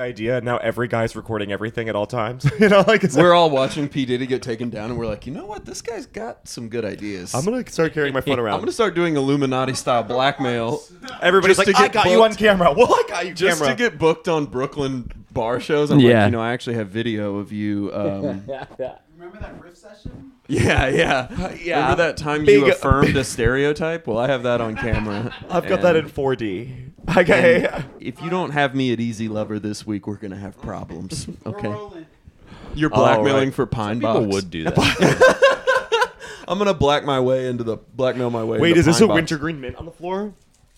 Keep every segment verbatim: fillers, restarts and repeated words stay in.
idea. Now every guy's recording everything at all times. You know, like we're that... all watching P. Diddy get taken down, and we're like, you know what? This guy's got some good ideas. I'm gonna start carrying my phone around. I'm gonna start doing Illuminati style blackmail. Everybody's like, I got booked. You on camera. Well, I got you just camera. to get booked on Brooklyn bar shows. I'm yeah. like, you know, I actually have video of you. Um, Remember that riff session? Yeah, yeah, uh, yeah. Remember that time Big, you affirmed a stereotype? Well, I have that on camera. I've got that in four D. Okay. If you don't have me at Easy Lover this week, we're gonna have problems. Okay. You're blackmailing oh, right. for Pine Box. People would do that. I'm gonna black my way into the blackmail my way. Wait, into is this Pine a Box. wintergreen mint on the floor?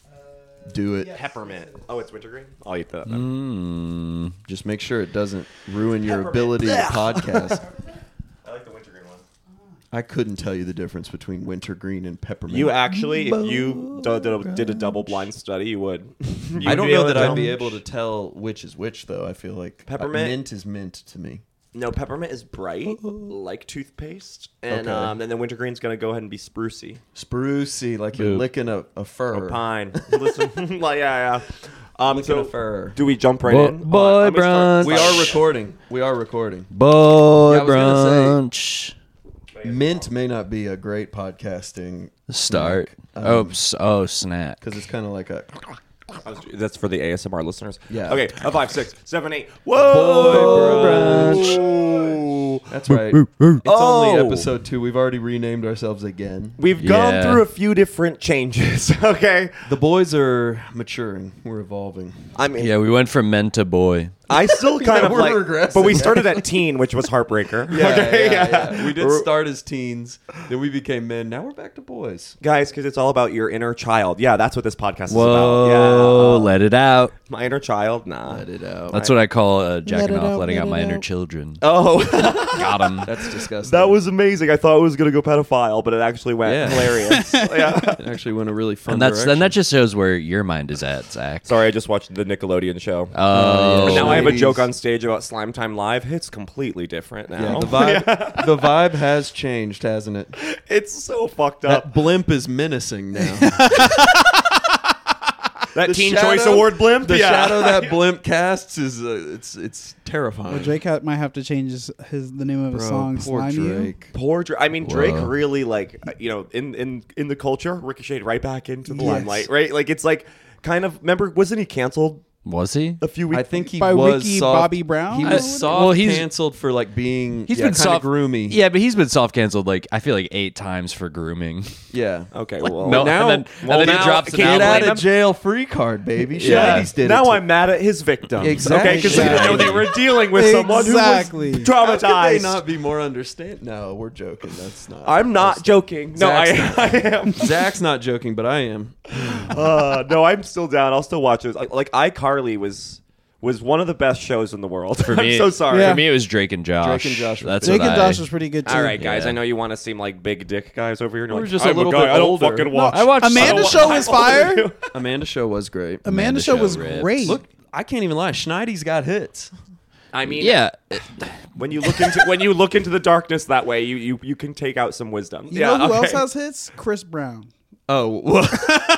Do it. Yes. Peppermint. Oh, it's wintergreen? I'll eat that. Mm, just make sure it doesn't ruin your Peppermint. ability to podcast. I like the wintergreen one. I couldn't tell you the difference between wintergreen and peppermint. You actually, if you did a, did a double blind study, you would. I don't know that I'd be able to tell which is which, though. I feel like peppermint mint is mint to me. No, peppermint is bright, like toothpaste, and okay. um, and then wintergreen's gonna go ahead and be sprucey. Sprucey, like you're Boop. licking a, a fir. Or pine. Listen, like, yeah, yeah. Um, licking so a fir. Do we jump right Bo- in? Boy uh, brunch. We are recording. We are recording. Boy yeah, brunch. Say, mint may not be a great podcasting start. Um, oh, oh, snap! Because it's kind of like a. That's for the A S M R listeners. Yeah. Okay. A five, six, seven, eight. Whoa! Boy brunch. That's right. It's oh. only episode two. We've already renamed ourselves again. We've yeah. gone through a few different changes. Okay. The boys are maturing. We're evolving. I mean, yeah, we went from men to boy. I still kind yeah, of we're like, regressing. but we started at teen, which was heartbreaker. Yeah, okay? yeah, yeah, yeah. We did start as teens, then we became men. Now we're back to boys, guys, because it's all about your inner child. Yeah, that's what this podcast Whoa, is about. Yeah, let it out. My inner child, nah, let it out. That's what I call uh, jacking let off, out, letting let out my out. inner children. Oh, got him. That's disgusting. That was amazing. I thought it was gonna go pedophile, but it actually went yeah. hilarious. Yeah, it actually went a really fun. And that's direction. then that just shows where your mind is at, Zach. Sorry, I just watched the Nickelodeon show. Oh, and now I have a ladies. joke on stage about Slime Time Live. It's completely different now. Yeah, the vibe, the vibe has changed, hasn't it? It's so fucked up. That blimp is menacing now. That The Teen shadow- Choice Award blimp. The yeah. shadow that blimp casts is uh, it's it's terrifying. Well, Drake ha- might have to change his, his the name of his Bro, song. poor Slime You. Drake. Poor Drake. I mean, Drake Whoa. really like uh, you know in in in the culture ricocheted right back into the Yes. limelight, right? Like it's like kind of remember wasn't he canceled Was he? a few weeks? I think he By was Ricky soft, Bobby Brown? He Uh, was soft well, he's- canceled for like being He's yeah, been kinda soft groomy. Yeah, but he's been soft canceled like I feel like eight times for grooming. Yeah. Okay, well no, now- and then, and well, then now- he drops an can't Get album. out blame of him. jail free card, baby. Yeah. Shadies did now it. I'm mad at his victims. Exactly. Okay, because they didn't know they were dealing with someone Exactly. who was How could they traumatized. not be more understand? No, we're joking. That's not. I'm not that's- joking. No, I, Zach's I am. Zach's not joking, but I am. Uh, no, I'm still down. I'll still watch it. Like, like iCarly was was one of the best shows in the world. For me, I'm so sorry. Yeah. For me, it was Drake and Josh. Drake and Josh was That's Drake what and I, Josh was pretty good too. All right, guys. Yeah. I know you want to seem like big dick guys over here. And you're We're like, just a I'm little guy. bit I don't older. fucking No, watch. I watched Amanda's so- show was fire. Amanda's show was great. Amanda's Amanda show show was rips. great. Look, I can't even lie. Schneidy's got hits. I mean, Yeah, when you look into when you look into the darkness that way, you you, you can take out some wisdom. You yeah, know who okay. else has hits? Chris Brown. Oh, well,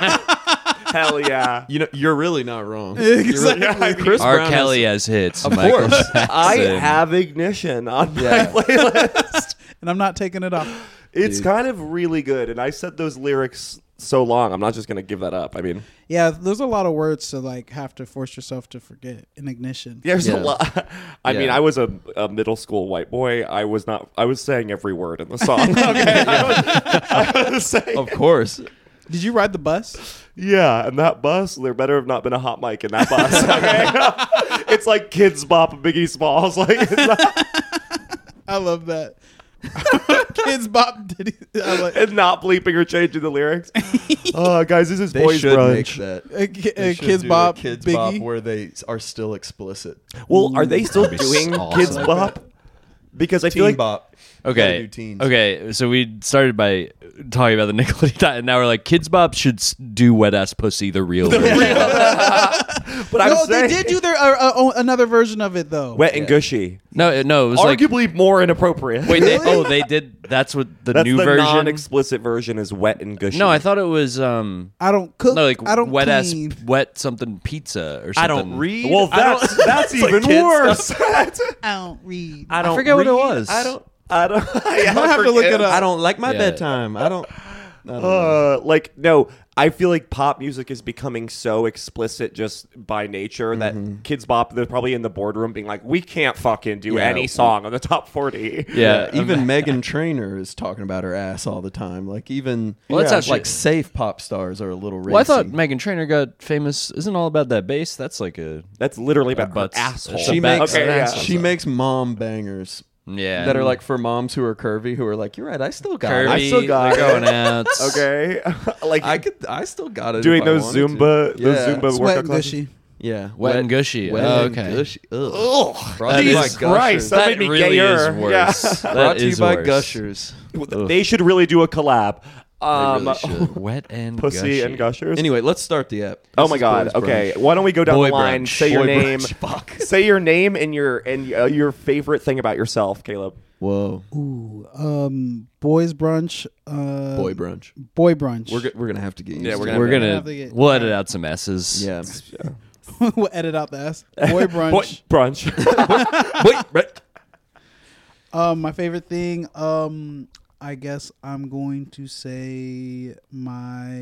Hell yeah. you know, you're really not wrong. Exactly. Yeah, I mean, Chris R. Brown Kelly has- has hits. Of Michael course. I Jackson. have Ignition on Yeah. my playlist. And I'm not taking it off. It's Dude. kind of really good, and I said those lyrics so long. I'm not just gonna give that up. I mean, Yeah, there's a lot of words to like have to force yourself to forget in Ignition. there's Yeah. a lot. I Yeah. mean, I was a, a middle school white boy. I was not. I was saying every word in the song. Okay, I was, I was saying. Of course. Did you ride the bus? Yeah, and that bus, there better have not been a hot mic in that bus. Okay, it's like Kids Bop, Biggie Smalls. Like, it's not, I love that. Kids Bop Diddy. I like, and not bleeping or changing the lyrics. Oh, guys, this is They boys should make brunch. that. uh, ki- They uh, should Kids do a Bop, Kids Biggie. Bop where they are still explicit. Well, are they still That'd be doing awesome. Kids Like Bop? Because I Teen feel like Bop. Okay. do teens. Okay. So we started by talking about the Nickelodeon, and now we're like, Kids Bop should s- do Wet Ass Pussy, the real version. But I'm No, saying they did do their uh, uh, oh, another version of it though. Wet and Gushy. No, it- no, it was like. Arguably more inappropriate. Wait, they, oh, they did. That's what the That's new the version. non-explicit version is Wet and Gushy. No, I thought it was um. I don't cook. No, like I don't wet clean. ass wet something pizza or something. I don't read. Well, I don't- that's that's It's like even kid worse. stuff. I don't read. I don't forget what it read. was. I don't. I don't. I I have to look it up. I don't like my Yeah. bedtime. I don't. I don't know. Uh, like no, I feel like pop music is becoming so explicit just by nature that Kids Bop, they're probably in the boardroom being like, we can't fucking do Yeah. any song on the top forty. Yeah, even Megan Trainor is talking about her ass all the time. Like even Well, that's yeah, actually- like safe pop stars are a little racy. Well, I thought Megan Trainor got famous. Isn't all about that bass? That's like a That's literally about her butts. asshole. she a makes okay, yeah. she makes mom bangers yeah that are like for moms who are curvy who are like, you're right, I still got curvy. it. I still got they're it. going out. Okay, like I could I still got it. doing if I those wanted to. Zumba, those Yeah. Zumba Sweat workout and classes. gushy. Yeah, Wet and gushy. Wet Oh, and okay. gushy. Ugh. Ugh, Brought to you by Jesus Gushers. Christ, that, That made me really gayer. is worse. Yeah. That Brought to you is by worse. Gushers. They should really do a collab. Um, really should. Wet and Pussy gushy. and Gushers. Anyway, let's start the app. Oh This my is God. Boys Okay, Brunch. why don't we go down Boy the line? brunch. Say your Boy name. brunch. Fuck. Say your name and your and uh, your favorite thing about yourself, Caleb. Whoa, Ooh, um, boys brunch. Uh, boy brunch. boy brunch. We're go- we're gonna have to get used Yeah, to we're it. gonna We're have to- gonna. have to get- We'll edit out some S's. Yeah. we'll edit out the S. Boy brunch. Boy, brunch. Wait, right. Um, my favorite thing. Um, I guess I'm going to say my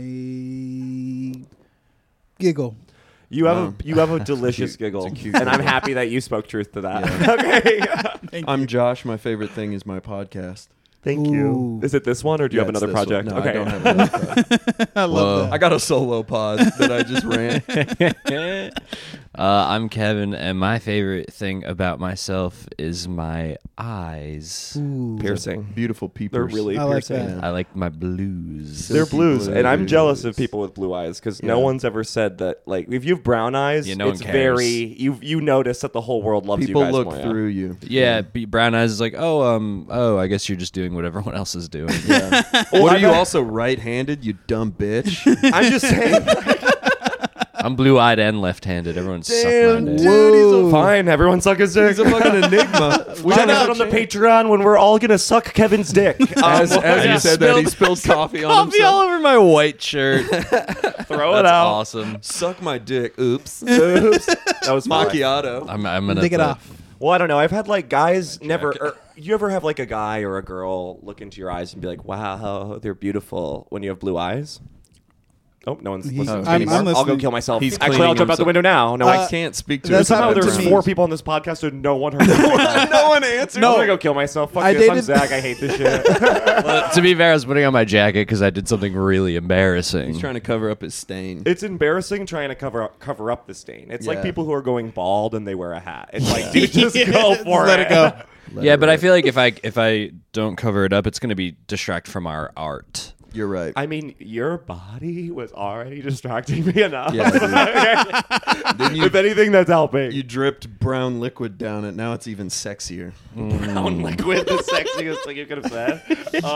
giggle. You have Wow. a you have a delicious Cute. giggle, It's a cute and I'm giggle. happy that you spoke truth to that. okay. I'm Josh. My favorite thing is my podcast. Thank Ooh. you. Is it this one, or do you Yeah, have it's another this one. project? No, okay. I don't have another project. I love Whoa. I got a solo pod that I just ran. Uh, I'm Kevin, and my favorite thing about myself is my eyes. that. Ooh. Piercing. Beautiful people. They're really I like piercing. that. I like my blues. They're Silky blues, and I'm blues. jealous of people with blue eyes because no Yeah. one's ever said that. Like, if you have brown eyes, Yeah, no one it's cares. very you. You notice that the whole world loves People you guys look more. yeah. through you. Yeah, be- brown eyes is like, oh, um, oh, I guess you're just doing what everyone else is doing. Yeah. Well, what I are you bet- also right-handed? You dumb bitch. I'm just saying. I'm blue-eyed and left-handed. Everyone suck my Damn, dick. dude, Whoa. he's a fine. Everyone suck his dick. He's a fucking enigma. We Check don't us have out on the change. Patreon when we're all gonna suck Kevin's dick. Um, As, as I he just said that, he spilled- spilled coffee on Coffee all himself. over my white shirt. throw it That's out. awesome. Suck my dick. Oops. Oops. That was fine. Macchiato. I'm, I'm gonna Take it put- off. Well, I don't know. I've had like guys never. Or, you ever have like a guy or a girl look into your eyes and be like, "Wow, they're beautiful" when you have blue eyes? Oh, no one's He's- listening I'm- anymore. I'm I'll go listening. kill myself. He's Actually, I'll cleaning jump out the himself. window now. No, I I can't speak to That's it. how Somehow to there's me. four people on this podcast who no one heard. No one answered. I'm gonna go kill myself. Fuck I this. I'm dated- Zach. I hate this shit. Well, to be fair, I was putting on my jacket because I did something really embarrassing. He's trying to cover up his stain. It's embarrassing trying to cover up, cover up the stain. It's like Yeah. people who are going bald and they wear a hat. It's like, dude, just go for Let it. it go. Let yeah, it but I rip. feel like if I if I don't cover it up, it's gonna be distract from our art. You're right. I mean, your body was already distracting me enough. Yeah, dude. Then you, If anything, that's helping. you dripped brown liquid down it. Now it's even sexier. Brown liquid, the sexiest thing you could have said.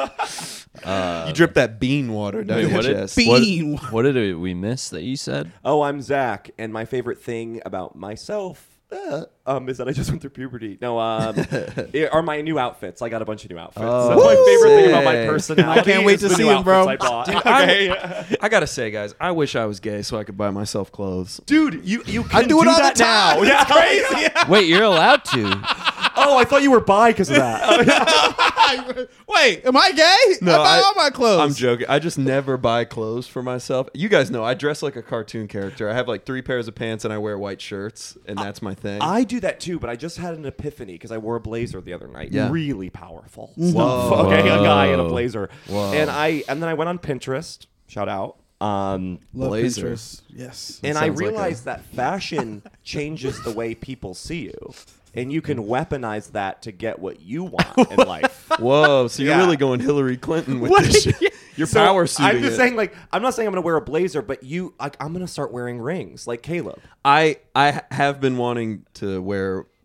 Um, you drip that bean water down Wait, your what did- chest. Bean. What, what did we miss that you said? oh, I'm Zach, and my favorite thing about myself uh, um, is that I just went through puberty. No, um, it- are my new outfits. I got a bunch of new outfits. Oh, That's my favorite thing about my sick. personality. I can't wait is to the see new them, bro. outfits I bought. Dude, okay. I, I gotta say, guys, I wish I was gay so I could buy myself clothes. Dude, you you can I do it all that the time. now. Yeah, crazy. Wait, you're allowed to. Oh, I thought you were bi because of that. Wait, am I gay? No, I buy I- all my clothes. I'm joking. I just never buy clothes for myself. You guys know I dress like a cartoon character. I have like three pairs of pants and I wear white shirts, and that's my thing. I do that too, but I just had an epiphany because I wore a blazer the other night. Yeah. Really powerful. Mm-hmm. stuff. Whoa. Okay, a guy in a Whoa. blazer. Whoa. And I and then I went on Pinterest. Shout out. Um, Love Blazer. Pinterest. Yes. and I sounds like a- realized that fashion changes the way people see you. And you can weaponize that to get what you want in life. Whoa, so you're Yeah. really going Hillary Clinton with What? this shit. You're So, power suiting I'm just it. saying, like, I'm not saying I'm going to wear a blazer, but you, like, I'm going to start wearing rings, like Caleb. I I have been wanting to wear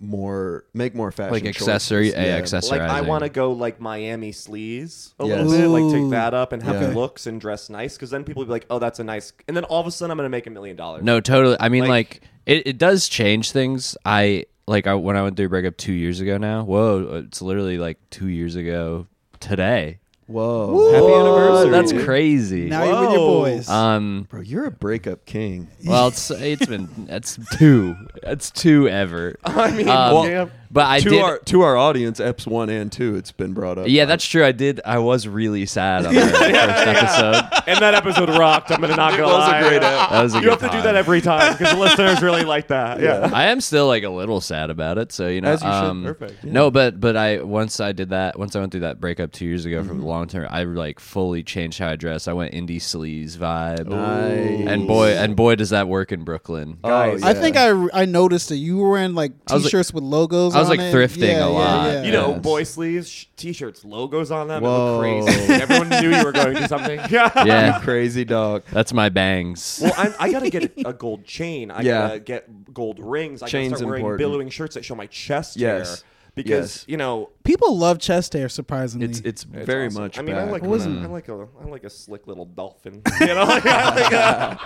more, make more fashion Like accessory- choices. a Yeah. accessory. Like I Accessorizing. want to go like Miami sleaze a Yes. little bit, like take Ooh. that up and have Yeah. looks and dress nice, because then people will be like, oh, that's a nice, and then all of a sudden I'm gonna make a million dollars. No, totally. I mean, Like- like, it, it does change things. I like I, when I went through a breakup two years ago now. Whoa, it's literally like two years ago today. Whoa. Happy anniversary. That's dude. crazy. Now you're with your Whoa. boys. Um, Bro, you're a breakup king. well, it's it's been it's two, it's two ever. I mean, Um, well, yeah. But I to did. our to our audience, Eps one and two, it's been brought up. Yeah, that's true. I did. I was really sad on the first episode. and that episode rocked. I'm gonna not It gonna was a lie. great ep. That was a You good have to do time. that every time because the listeners really like that. Yeah. I am still like a little sad about it. So you know, As you should. um, Perfect. No, but but I once I did that, once I went through that breakup two years ago from the long term, I like fully changed how I dress. I went indie sleaze vibe, Nice. and boy, and boy, does that work in Brooklyn. Oh, Guys, yeah. I think I I noticed that you were wearing like I was, like- t-shirts with logos. I was, on like, it. thrifting Yeah, a yeah, lot. yeah. You know, Yes. boy sleeves, sh- t-shirts, logos on them. It Whoa. looked crazy. Everyone knew you were going to do something. Yeah. Yeah, Crazy dog. that's my bangs. Well, I'm, I gotta get a gold chain. I Yeah. gotta get gold rings. I Chain's gotta start wearing important. billowing shirts that show my chest Yes. hair. Because Yes. you know, People love chest hair. Surprisingly, It's it's, it's very awesome. much. I mean, back. I like, was I it? like a, I like a slick little dolphin. You know, like, I like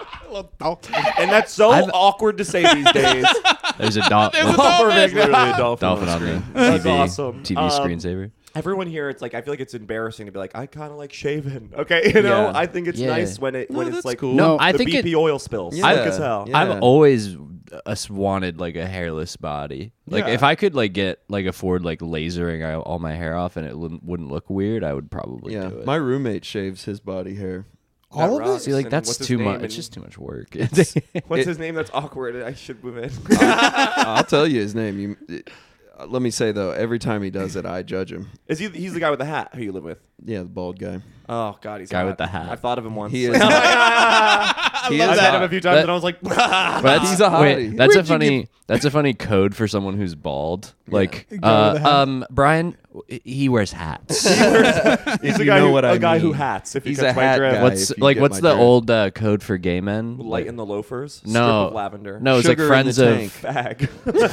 a- and that's so I've- awkward to say these days. There's a dol- Perfect. literally a dolphin, dolphin on on the the screen. T That's V awesome. T V Um, screensaver. Everyone here, it's like I feel like it's embarrassing to be like, I kind of like shaven. Okay, you know, Yeah. I think it's Yeah. nice when it No, when it's that's like cool. No, No, I the think B it. P oil spills. Yeah. Sick as hell. Yeah. I've always uh, wanted like a hairless body. Like Yeah. if I could like get like afford like lasering all- all my hair off and it wouldn't, wouldn't look weird, I would probably Yeah, do it. my roommate shaves his body hair. all That of rocks. it. See, like And that's what's his too name much. and- It's just too much work. What's It- his name? That's awkward. I should move in. I'll tell you his name. You, it- uh, let me say though, every time he does it, I judge him. Is he? He's the guy with the hat who you live with. Yeah, the bald guy. Oh God, he's Guy hot. with the hat. I've thought of him once. He is. I've he met is him hot. a few times, That- and I was like, But that's, He's a hottie. wait, that's Where'd a you funny. That's a funny code for someone who's bald. Like, Guy with uh, a hat. um, Brian, he wears hats. he's If a you guy, know who, what a I guy who mean. hats. If He's you a catch my hat drift. guy. What's if you like? get What's my the drift. old uh, code for gay men? Light Like, in the loafers. No. Strip of lavender. no, it's Sugar in like friends the of. tank. Fag.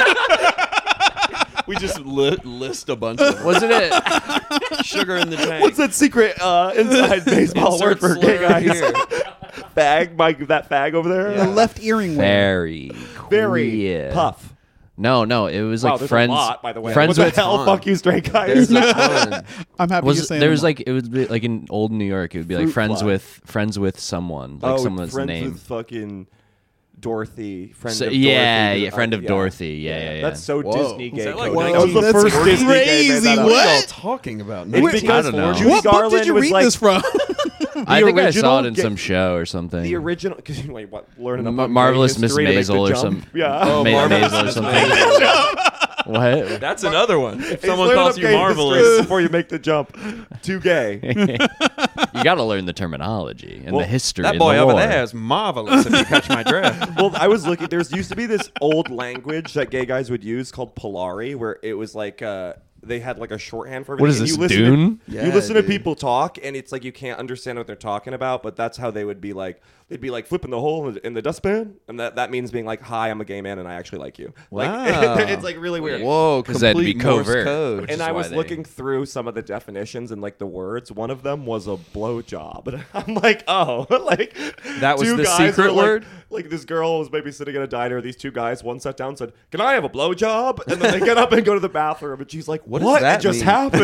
Friends, We just li- list a bunch of them. wasn't it? Sugar in the tank. What's that secret uh, inside baseball word Insert for gay slur guys? here. Fag, Mike. That fag over there. The left earring. wear. Very, Very queer. puff. No, no, it was Wow, like there's friends. a lot, by the way. Friends what with the hell? ton. Fuck you, straight There's guys. a ton. I'm happy you're was saying there was them. like it would be like in old New York. It would be like Fruit friends fly. with friends with someone, like oh, someone's friends name. with fucking Dorothy. Friend So- of Dorothy. yeah, yeah, Oh, friend of Dorothy. Yeah, yeah, yeah. That's so Whoa. Disney Is gay. that like code. Whoa, that was the that's first Disney gay crazy. made that up. What are y'all What? talking about? It's No, because I don't know. Judy What book Garland did you was read like this from? I think I original saw it in ga- some show or something. the original. Cause you wait, what? Learning Ma- about Marvelous Miss history to make the Maisel or jump? some. Yeah. Oh, Ma- Marvelous Maisel or Miss something. What? That's another one. If He's someone learning calls up you gay marvelous, history before you make the jump. Too gay. You got to learn the terminology and Well, the history. that and boy the over lore. there is marvelous. If you catch my drift. Well, I was looking. There's used to be this old language that gay guys would use called Polari, where it was like uh, they had like a shorthand for everything. What is and this, you listen Dune? To, Yeah, you listen to dude. people talk, and it's like you can't understand what they're talking about, but that's how they would be like. They'd be like flipping the hole in the, in the dustbin, and that, that means being like, "Hi, I'm a gay man, and I actually like you." Like Wow. it's like really weird. Whoa, 'Cause that'd be complete Morse covert. code. Which And is I why was they- looking through some of the definitions and like the words. One of them was a blowjob, and I'm like, oh, like That was two the guys secret were, like- word? Like this girl was maybe sitting at a diner. These two guys, one sat down, and said, "Can I have a blowjob?" And then they get up and go to the bathroom, and she's like, What "What, does that It just mean?" happened?"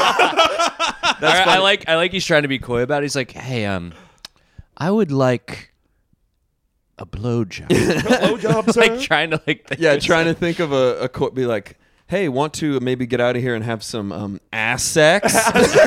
I, I funny. like I like he's trying to be coy about it. He's like, hey, um, I would like a blowjob. blowjob, sir. Like trying to like. think Yeah, it's- trying to think of a, a quote. Be like, hey, want to maybe get out of here and have some um, ass sex?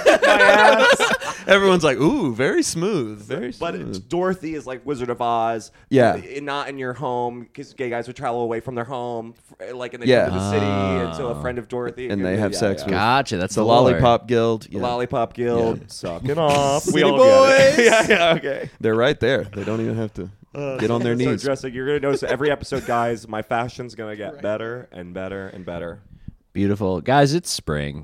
Everyone's like, ooh, very smooth, very But smooth. it's, Dorothy is like Wizard of Oz. Yeah. i- not in your home because gay guys would travel away from their home, f- like and they Yeah. come to the city, and so a friend of Dorothy, And they have yeah, sex yeah. with Gotcha. That's the the, lore. Lollipop Guild. The Yeah. Lollipop Guild, Yeah. sucking off. we City all get it. boys. yeah, yeah, okay. They're right there. They don't even have to Uh, get on their so knees. dressing, you're gonna notice every episode, guys. My fashion's gonna get better and better and better. Beautiful guys. It's spring.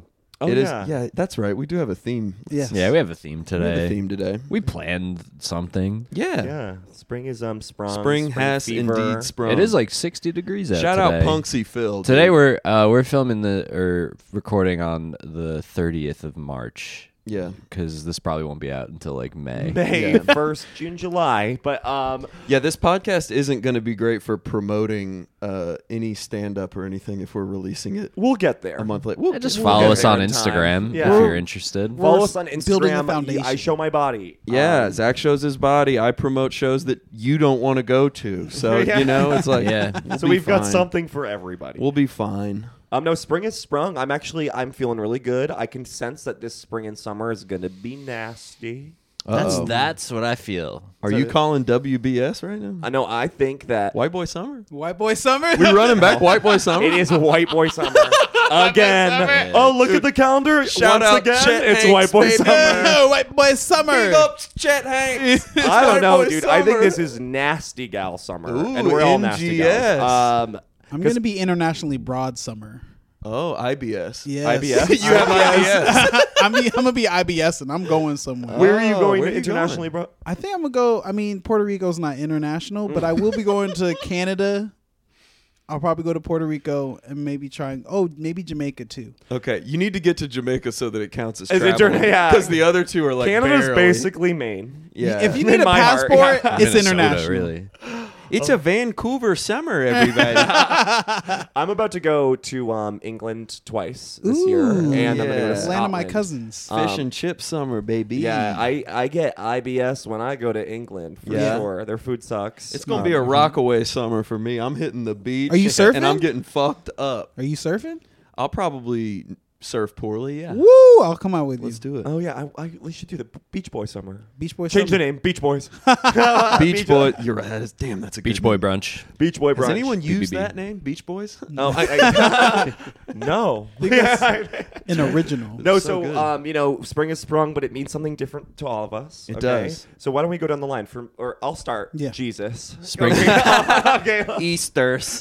Oh, It is. yeah. Yeah, that's right. We do have a theme. Yes. Yeah, we have a theme We have today. a theme today. We planned something. Yeah. Yeah, spring is um sprung. Spring has fever. indeed sprung. It is like sixty degrees out Shout today. out Punksy Phil. Today dude. we're uh, we're filming the or recording on the thirtieth of March yeah. because this probably won't be out until like May. May Yeah. first, June, July. But um, Yeah, this podcast isn't going to be great for promoting uh, any stand up or anything if we're releasing it we'll get there. a month later. We'll, Yeah, just we'll follow get us there. on in time. Instagram Yeah. if you're interested. Follow We're us on building the Instagram. foundation. I show my body. Yeah, Um, Zach shows his body. I promote shows that you don't want to go to. So, Yeah. you know, it's like, Yeah. we'll so be we've got fine. something for everybody. We'll be fine. Um, no, spring is sprung. I'm actually, I'm feeling really good. I can sense that this spring and summer is gonna be nasty. That's Uh-oh. that's what I feel. Are So- you calling W B S right now? I know. I think that White Boy Summer? White boy summer. We running back White Boy Summer? it is White Boy Summer again. Summer. Oh, look at the calendar. Shout Once out again, Chet it's Hanks, White Boy baby. Summer. White boy summer. Big ups, Chet Hanks. It's I don't White know, Boy dude. I think Summer. this is nasty gal summer, Ooh, and we're all nasty N G S. gals. Um, I'm gonna be internationally broad summer. Oh, I B S. Yes. I B S? You have I B S. I'm, be, I'm gonna be I B S and I'm going somewhere. where are you Oh, going where are you internationally, bro? I think I'm gonna go. I mean, Puerto Rico's not international, but I will be going to Canada. I'll probably go to Puerto Rico and maybe trying. Oh, maybe Jamaica too. Okay, you need to get to Jamaica so that it counts as As travel. inter- yeah. Because the other two are like Canada's barely. basically Maine. Yeah. If you In need a my heart, passport, yeah. it's Minnesota, international. really. It's a Vancouver summer, everybody. I'm about to go to um, England twice this Ooh. year, and I'm gonna go Yeah. to It's land of my Scotland. cousins. Um, Fish and chip summer, baby. Yeah, I, I get I B S when I go to England for Yeah. sure. Their food sucks. It's gonna be a rockaway summer for me. I'm hitting the beach. Are you surfing? And I'm getting fucked up. Are you surfing? I'll probably surf poorly. Yeah. Woo! I'll come out with you. Let's do it. Oh yeah, I, I, we should do the Beach Boy summer. Beach Boy. Change the summer. name, Beach Boys. Beach Boy. You're right. That is, damn, that's a good Beach Boy name. brunch. Beach Boy brunch. Has anyone B B B. used that name, Beach Boys? No, I, I, no. An original. No, So so, good. um, you know, spring is sprung, but it means something different to all of us. It okay? does. So why don't we go down the line from, or I'll start. Yeah. Jesus. Spring- okay. Easters.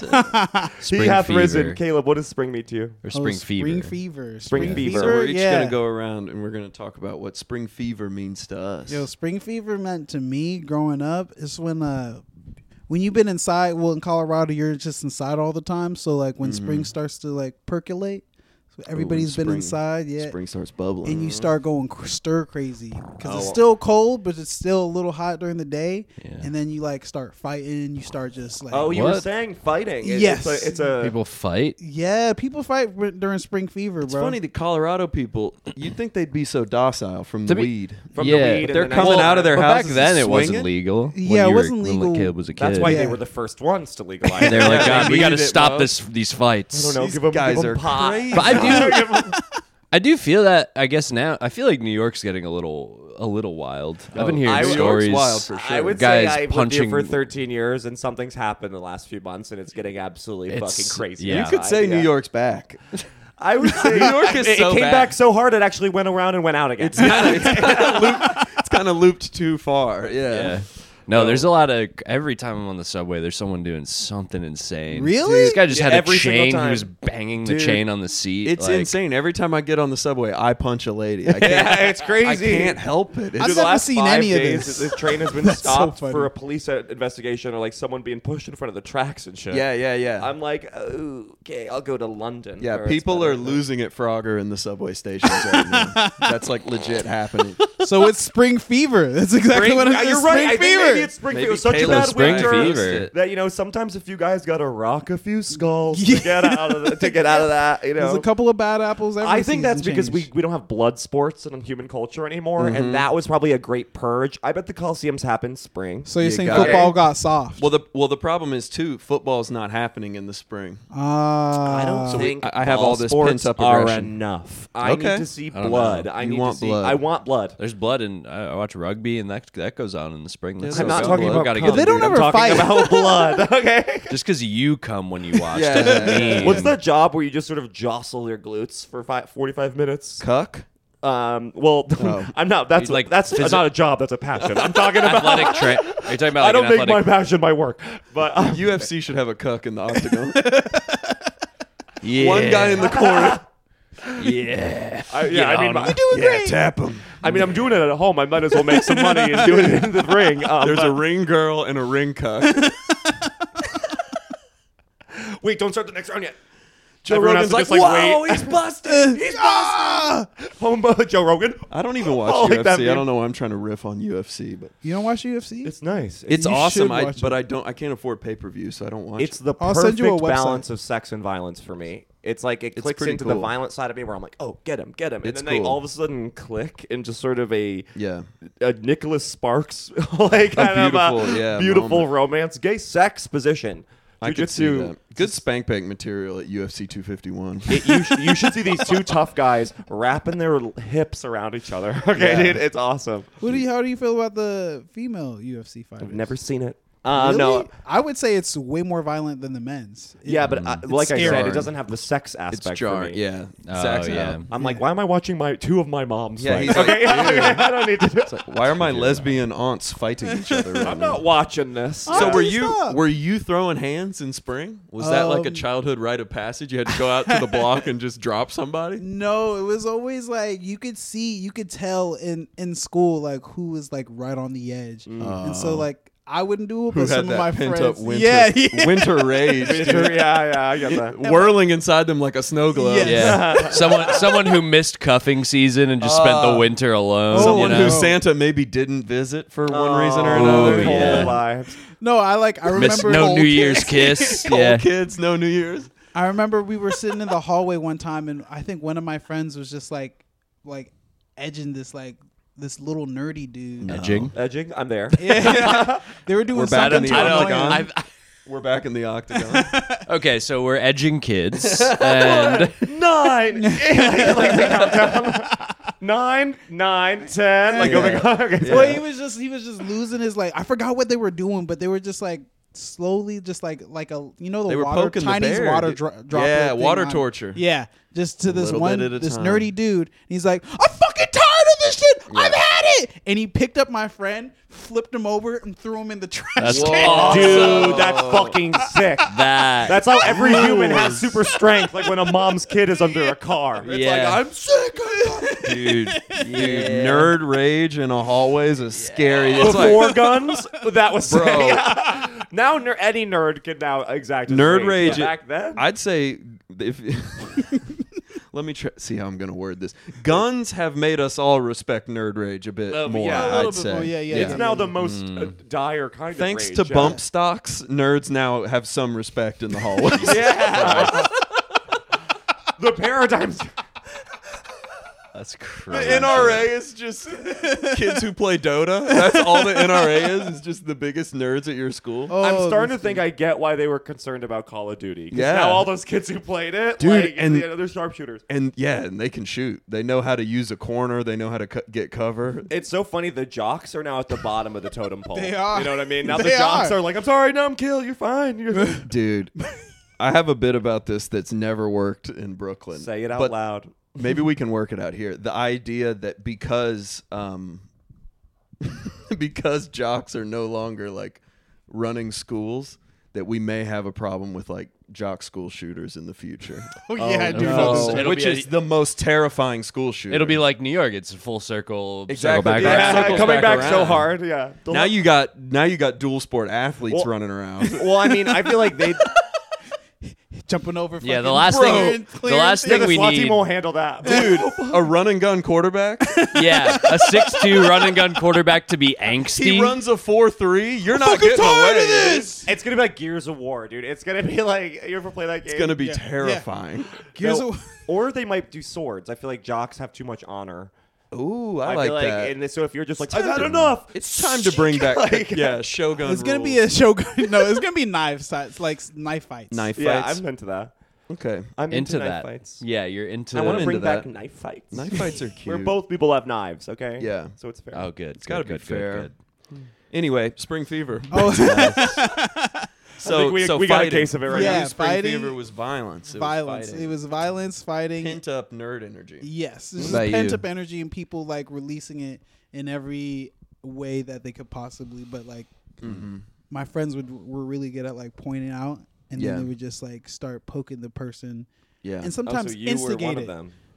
He Spring hath fever. risen. Caleb, what does spring mean to you? Or Oh, spring fever. Spring fever. Spring fever. So we're each yeah. gonna go around and we're gonna talk about what spring fever means to us. Yo, spring fever meant to me growing up is when uh when you've been inside. Well, in Colorado, you're just inside all the time. So like when spring starts to like percolate, so everybody's been spring- inside, yeah, Spring starts bubbling. and you start going cr- stir crazy because it's Oh. still cold, but it's still a little hot during the day. Yeah. And then you like start fighting. You start just like Oh, you were What? saying fighting. It- Yes. It's a, it's a People fight. yeah, people fight w- during spring fever, It's bro. funny the Colorado people. You'd think they'd be so docile from To the be- weed. from Yeah, the but weed. and they're the coming nice- out of their But back houses then it swinging? wasn't legal. when Yeah, it you were- wasn't when the legal. kid was a kid. That's why Yeah. they were the first ones to legalize. They were like, it. God, we got to needed it, stop bro. this these fights. I don't know. These give 'em- guys give 'em are pot. crazy. But I do. I do feel that. I guess now I feel like New York's getting a little a little wild. I've been Oh, hearing I- New York's stories. wild for sure. I would Guys say I've punching- lived here for thirteen years, and something's happened in the last few months, and it's getting absolutely It's- fucking crazy. yeah. You could say Yeah. New York's back. I would say New York is it, so it came bad. back so hard it actually went around and went out again. It's kind of it's kind of looped, it's kind of looped too far. Yeah. Yeah. No, there's a lot of. Every time I'm on the subway, there's someone doing something insane. Really? This guy just Yeah, had a every single chain. He time. was banging the Dude, chain on the seat. It's like- insane. Every time I get on the subway, I punch a lady. I can't, Yeah, it's crazy. I can't help it. It's I've Dude, the never last seen five any of days, this. The train has been That's so stopped funny. for a police uh, investigation or like someone being pushed in front of the tracks and shit. yeah, yeah, yeah. I'm like, oh, okay, I'll go to London. yeah, where it's people better. are losing it Frogger in the subway stations right now. That's like legit happening. So it's spring fever. That's exactly Spring, what it yeah, is. you're Spring right. I think fever. maybe it's spring Maybe fever. It was such a Caleb's bad spring winter fever. that you know sometimes a few guys got to rock a few skulls Yeah. to get out of the, to get out of that. You know, There's a couple of bad apples every I think that's season because we, change. we don't have blood sports in human culture anymore, Mm-hmm. and that was probably a great purge. I bet the Coliseums happened spring. So you're You saying got football it. got soft? Well, the well the problem is too. Football's not happening in the spring. Ah, I don't So we- think I- I have ball all this sports pent-up are aggression. enough. I Okay. need to see I don't blood. know. I You need want to see. blood. I want blood. There's blood in. I I watch rugby, and that that goes on in the spring. That's I'm so I'm not good. talking Blood. about Gotta cum, get They don't dude. I'm ever talking fight. about blood. Okay. Just because you come when you watch Yeah. doesn't mean. What's that job where you just sort of jostle your glutes for five, forty-five minutes? Cuck. Um, well, Oh. I'm not. That's Like like that's physi- not a job. That's a passion. I'm talking about. athletic train? Are you talking about? Like I don't an make athletic- my passion my work, but um, U F C should have a cuck in the octagon. Yeah. One guy in the corner. Yeah. I, yeah, I mean, my, doing great. Tap him. I mean, I'm doing it at home. I might as well make some money and do it in the ring. Um, There's but- a ring girl and a ring cuck. Wait, don't start the next round yet. Joe Everyone has Rogan's to like, just, like, whoa, wait. he's busted. He's Ah! Home, Joe Rogan. I don't even watch Oh, like U F that C. I meme. don't know why I'm trying to riff on U F C, but You don't watch U F C? It's nice. it's You awesome. should I, watch but it. I don't. I can't afford pay per view, so I don't watch. It's it. the I'll perfect send you a website. balance of sex and violence for me. It's like it It's clicks pretty into the cool. violent side of me where I'm like, oh, get him, get him. And It's then they cool. all of a sudden click in just sort of a, yeah. a Nicholas Sparks, like kind of beautiful, a yeah, beautiful moment. romance, gay sex position. I could see Jiu-jitsu. that. Good spank bank material at U F C two fifty-one. It, you, sh- you should see these two tough guys wrapping their l- hips around each other. Okay, Yeah. dude, it's awesome. What do you, how do you feel about the female U F C fighters? I've never seen it. Uh, Really? No. I would say it's way more violent than the men's. It- Yeah, but uh, like I said, scary. it doesn't have the sex aspect It's jarring. for me. Yeah. Oh, Zach's yeah. out. I'm like, why am I watching my two of my moms? Yeah, fight? he's like, okay, dude. I don't need to do it. Why are my lesbian aunts fighting each other? Right I'm now? not watching this. So Oh, were dude, you stop. were you throwing hands in spring? Was that like a Um, childhood rite of passage? You had to go out to the block and just drop somebody? No, it was always like you could see, you could tell in in school like who was like right on the edge, and so like I wouldn't do it, Who but had some that of my pent friends, up winter yeah, yeah. winter rage, dude. yeah, yeah, I get that. whirling inside them like a snow globe? Yes. Yeah. someone someone who missed cuffing season and just spent the Oh. winter alone. Oh, Someone you who know? Santa maybe didn't visit for one reason or Oh, another. cold yeah. vibes. No, I like I Miss remember no old New kids. Year's kiss. Cold yeah. kids, no New Year's. I remember we were sitting in the hallway one time, and I think one of my friends was just like like edging this like this little nerdy dude. Edging. Edging, I'm there. Yeah, they were doing We're bad something in to the annoy octagon. him. I've- We're back in the octagon. okay, so we're edging kids, and Nine. like, like the countdown. Nine, nine, ten. Like, oh my God. Okay. Well, he was just he was just losing his like I forgot what they were doing, but they were just like slowly just like like a you know the They were water poking the Chinese bear. water Y- dro- droplet yeah, thing water on- torture. Yeah, just to this Little one bit at a this time. nerdy dude. And he's like, I'm fucking tired of this shit. I've had it. And he picked up my friend, flipped him over, and threw him in the trash That's can. awesome. Dude, that's fucking sick. that That's how every human has super strength. Like when a mom's kid is under a car. It's Yeah. like, I'm sick. dude, dude, nerd rage in a hallways is scary. It's Before like, guns, that was Bro. sick. Now ner- any nerd can now exact his nerd rage. But back then, I'd say if. Let me try, see how I'm going to word this. Guns have made us all respect nerd rage a bit Uh, more. yeah. A little I'd bit say. more, yeah, yeah, it's yeah. now the most uh, dire kind Thanks of to rage. yeah. bump stocks, nerds now have some respect in the hallways. Yeah. The paradigms. that's The crazy. N R A is just kids who play Dota. That's all the N R A is. Is just the biggest nerds at your school. Oh, I'm starting to this think I get why they were concerned about Call of Duty. 'Cause Yeah. Now all those kids who played it, Dude, like, and- you know, they're sharpshooters. And yeah, and they can shoot. They know how to use a corner. They know how to cu- get cover. It's so funny. The jocks are now at the bottom of the totem pole. They are. You know what I mean? Now They the jocks are. are. like, I'm sorry, no, I'm killed. You're fine. You're Dude, I have a bit about this that's never worked in Brooklyn. Say it out but loud. maybe we can work it out here. The idea that because um because jocks are no longer like running schools, that we may have a problem with like jock school shooters in the future. Oh yeah, I do no. know. It'll Which be a- is the most terrifying school shooter. It'll be like New York. It's a full circle. Exactly. Circle back Yeah. around. Yeah, circles coming back back, so around. hard. Yeah. The now whole- you got now you got dual sport athletes Well- running around. Well, I mean, I feel like they. Jumping over. Yeah, the fucking last clearing- thing- the clearing last Yeah, things. the we SWAT need- team won't handle that. Dude, a run and gun quarterback. Yeah, a six two run and gun quarterback to be angsty. He runs a four three. You're not fucking getting tired away. of this. It's gonna be like Gears of War, dude. It's gonna be like you ever play that game? It's gonna be Yeah. terrifying. Gears No, of- or they might do swords. I feel like jocks have too much honor. Ooh, I, I, like feel like, that. and so if you're just like, It's time I've had to- enough, It's time to bring back, Like- yeah, Shogun. It's gonna be rules. a show. No, it's gonna be knife sides, like knife fights. knife yeah, fights. I'm into that. okay, I'm into, into knife that. fights. Yeah, you're into. I want to into bring back that. knife fights. knife fights are cute. Where both people have knives. Okay. Yeah. So it's fair. Oh, good. It's gotta good, be good, fair. Good, good. Anyway, spring fever. Oh, So, think we- so we got a fighting. case of it right For you, now. spring fighting- fever was violence. It violence. Was fighting. It was violence, fighting. pent up nerd energy. Yes, this is about you? pent up energy and people like releasing it in every way that they could possibly. But like, Mm-hmm. my friends would were really good at like pointing out, and Yeah. then they would just like start poking the person, Yeah. and Oh, sometimes so you instigate were one of it. them.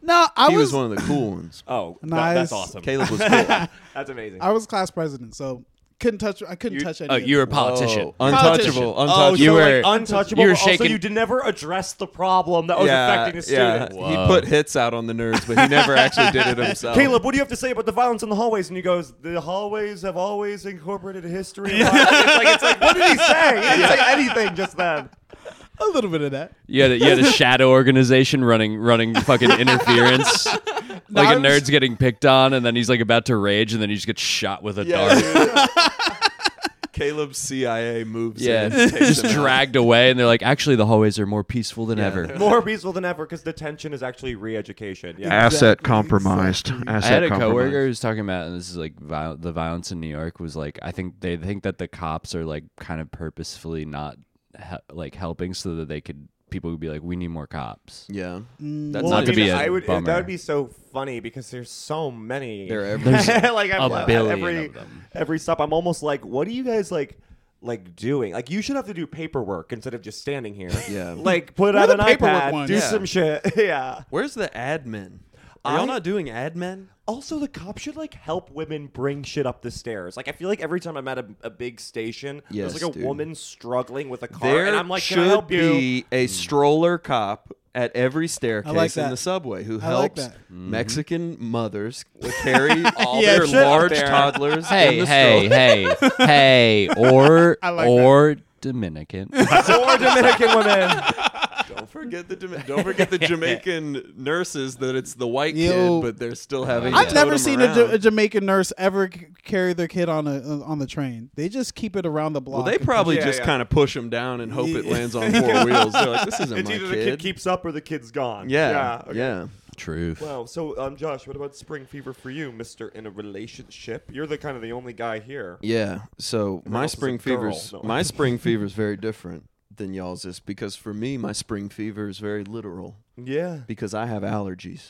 No, I he was, was one of the cool ones. Oh, that- Nice. that's awesome. Caleb was cool. That's amazing. I was class president, so couldn't touch. I couldn't You- touch any. Oh, of you were a it. politician. Whoa. Untouchable. Oh, Untouchable. so You were- like untouchable. you were but also, shaking- you did never address the problem that was affecting the yeah. student. He Whoa. put hits out on the nerds, but he never actually did it himself. Caleb, what do you have to say about the violence in the hallways? And he goes, "The hallways have always incorporated history." Of violence." It's like, it's like, what did he say? He didn't say anything just then. A little bit of that. You had a, you had a shadow organization running running fucking interference. Like I a was- nerd's getting picked on, and then he's like about to rage, and then he just gets shot with a Yeah, dart. dude. Caleb's C I A moves Yeah, in. and takes just him out. dragged away, and they're like, actually, the hallways are more peaceful than Yeah, ever. they're- More peaceful than ever because detention is actually re-education. Yeah. Asset Exactly, compromised. exactly. Asset I had a compromised. coworker who's talking about, and this is like viol- the violence in New York was like, I think they think that the cops are like kind of purposefully not he- like helping so that they could people would be like, we need more cops. Yeah. Mm. That's Well, not I to mean, be a I would, bummer. that would be so funny because there's so many. They're everywhere. like I'm, A at billion every of them. every stop. I'm almost like, what are you guys like? Like doing like you should have to do paperwork instead of just standing here. Yeah. Like put We're out the an paperwork iPad, ones. do Yeah. some shit. Yeah. Where's the admin? Are y'all I- not doing admin? Also, the cops should like help women bring shit up the stairs. Like I feel like every time I'm at a, a big station, Yes, there's like a dude. woman struggling with a car, There and I'm like, should can I help you? be a stroller cop at every staircase like in that. the subway who I like helps that. Mexican mothers carry all Yeah, their shit up large there. toddlers. in Hey, the hey, stroller. hey, hey, or I like or Dominican. Or Dominican women. Don't forget the Jama- don't forget the Jamaican nurses that it's the white Yo. kid, but they're still having. I've to never tote seen them a, Ja- around. a Jamaican nurse ever c- carry their kid on a uh, on the train. They just keep it around the block. Well, they and probably Yeah, just yeah. kind of push them down and hope it Yeah. lands on four wheels. They're like, "This isn't It's my either kid." the kid keeps up or the kid's gone. yeah, Yeah. okay. yeah. Truth. Wow. So, um, Josh, what about spring fever for you, Mister In a Relationship? You're the kind of the only guy here. Yeah. So my else is a spring girl. fever's No. my spring fever's very different than y'all's is because for me my spring fever is very literal Yeah. because I have allergies.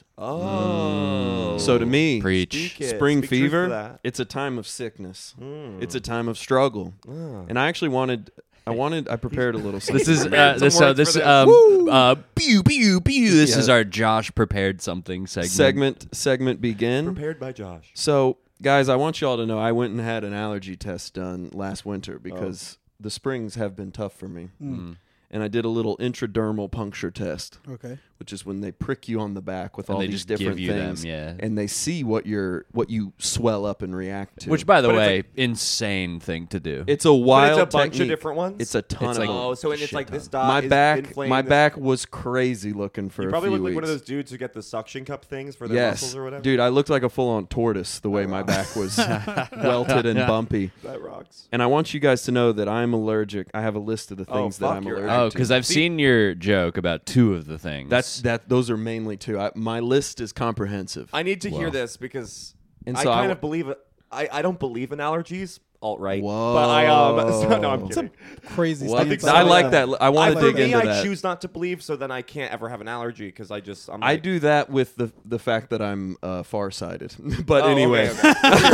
Oh. So to me, Preach. Speak it. spring Speak truth to fever, that. it's a time of sickness. Mm. It's a time of struggle. Ah. And I actually wanted I wanted I prepared a little something. This is Prepared uh, some this, so words this for this. um uh pew pew pew. This Yeah. is our Josh prepared something segment. segment segment begin. Prepared by Josh. So, guys, I want y'all to know I went and had an allergy test done last winter because the springs have been tough for me. Mm. And I did a little intradermal puncture test, Okay. which is when they prick you on the back with And all they these just give different you them, things, yeah. and they see what you're what you swell up and react to. Which, by the But it's way, insane thing to do. it's a But wild it's a bunch technique. of different ones. It's a ton It's of like- them. oh, so and it's shit like this ton. dot my is back, inflamed my this- back was crazy looking for You a probably few look like weeks. one of those dudes who get the suction cup things for their yes, muscles or whatever. dude, I looked like a full-on tortoise the way my back was welted and bumpy. That rocks. And I want you guys to know that I'm allergic. I have a list of the Oh, things that fuck, I'm you're allergic oh, to. because I've See- seen your joke about two of the things. That's that. Those are mainly two. I, my list is comprehensive. I need to hear Wow. this because And I so I kind w- of believe it. I, I don't believe in allergies. Alt right. Whoa. But I um. So, no, I'm It's kidding. Crazy. What? stance. so, I like yeah. that. I want I, to for dig me, into I that. choose not to believe, so then I can't ever have an allergy because I just I'm I like, do that with the the fact that I'm uh, farsighted. but Oh, okay, anyway, okay.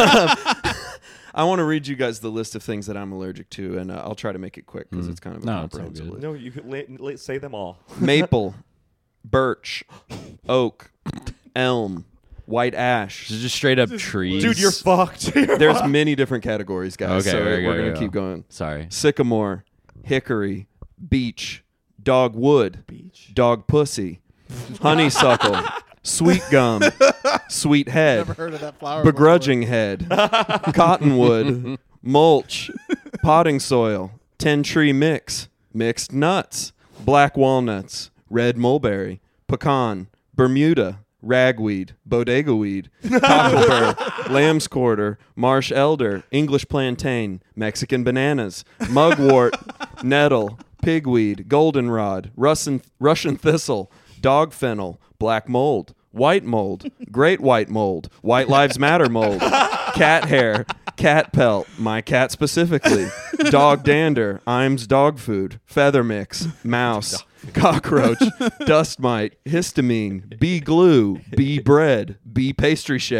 I want to read you guys the list of things that I'm allergic to, and uh, I'll try to make it quick because Mm. it's kind of a No, it's all comprehensive good. list. No, you could la- la- say them all. Maple, birch, oak, elm, white ash. It's just straight up trees. Dude, you're fucked. You're There's fucked. many different categories, guys. Okay, so there you we're go, gonna there you keep go. going. Sorry. Sycamore, hickory, beech, dogwood, Beach. dog pussy, honeysuckle, sweet gum, sweet head, Never heard of that flower. begrudging head, cottonwood, mulch, potting soil, ten tree mix, mixed nuts, black walnuts, red mulberry, pecan, Bermuda, ragweed, bodega weed, cocklebur, lamb's quarter, marsh elder, English plantain, Mexican bananas, mugwort, nettle, pigweed, goldenrod, Russian, Russian thistle, dog fennel, black mold, white mold, great white mold, white lives matter mold, cat hair, cat pelt, my cat specifically, dog dander, Imes dog food, feather mix, mouse, cockroach, dust mite, histamine, bee glue, bee bread, bee pastry chefs,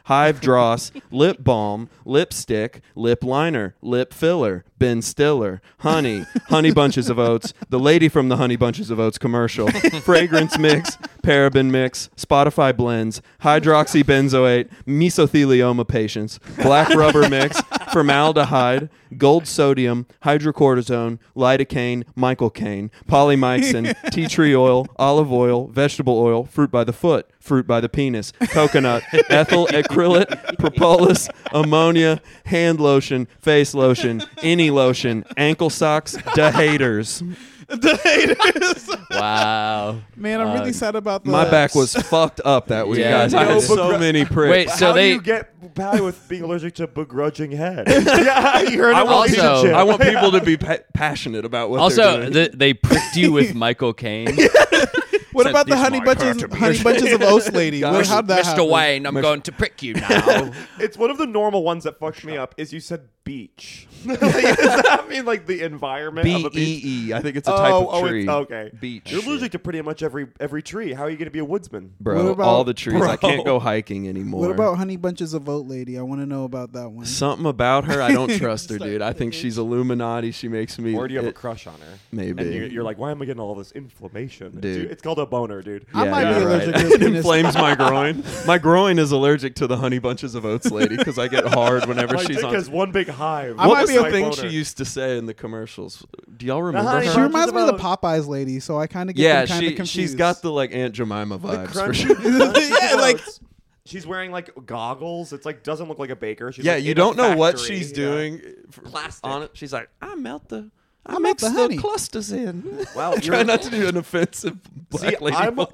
Hive Dross, lip balm, lipstick, lip liner, lip filler, Ben Stiller, honey, honey bunches of oats, the lady from the honey bunches of oats commercial, fragrance mix, paraben mix, Spotify blends, hydroxybenzoate, mesothelioma patients, black rubber mix, formaldehyde, gold sodium, hydrocortisone, lidocaine, Michael Caine, polymyxin, tea tree oil, olive oil, vegetable oil, fruit by the foot, fruit by the penis, coconut, ethyl acrylate, propolis, ammonia, hand lotion, face lotion, any lotion, ankle socks, da haters. The haters. Wow. Man, I'm really Uh, sad about the My back was fucked up that week, Yeah, guys. I had dude. so many pricks. Wait, so How they do you get by with being allergic to begrudging head? yeah, you heard I of want, Also- people, relationship. I want people to be pa- passionate about what they're also doing. the, they pricked you with Michael Caine. What Said, about the "These honey my bunches, cartoons." honey bunches of oats lady? What, how'd that Mister happen? Wayne, I'm going to prick you now. It's one of the normal ones that fucked me up. Is you said beach? Like, does that mean like the environment B of a beach? E E. I think it's a Oh, type oh, of it's- tree. okay. Beach. You're allergic to pretty much every every tree. How are you going to be a woodsman? Bro, What about- all the trees. I Bro. can't go hiking anymore. What about honey bunches of oat lady? I want to know about that one. Something about her, I don't trust her, Start dude. I think thinking. she's Illuminati. She makes me. Or do you have a it- crush on her? Maybe. And you- you're like, why am I getting all this inflammation? Dude. It's called a boner, dude. I Yeah, might you're be right. allergic to It penis. inflames my groin. My groin is allergic to the honey bunches of oats lady because I get hard whenever My she's dick on. has one big hive. I What might was be the a thing boner. she used to say in the commercials? Do y'all remember honey her? She bunches reminds me of the of Popeyes lady, so I kind of get Yeah, them kind of she confused. she's got the like Aunt Jemima The vibes for crunchy- sure. Yeah, like- she's wearing like goggles. It's like doesn't look like a baker. She's Yeah, like, you in a don't know what factory. she's Yeah. doing. for- Plastic. On it, she's like, I melt the. I, I melt mix the the, honey." clusters in. Wow, Try you're- not to do an offensive black See, lady I'm a- voice.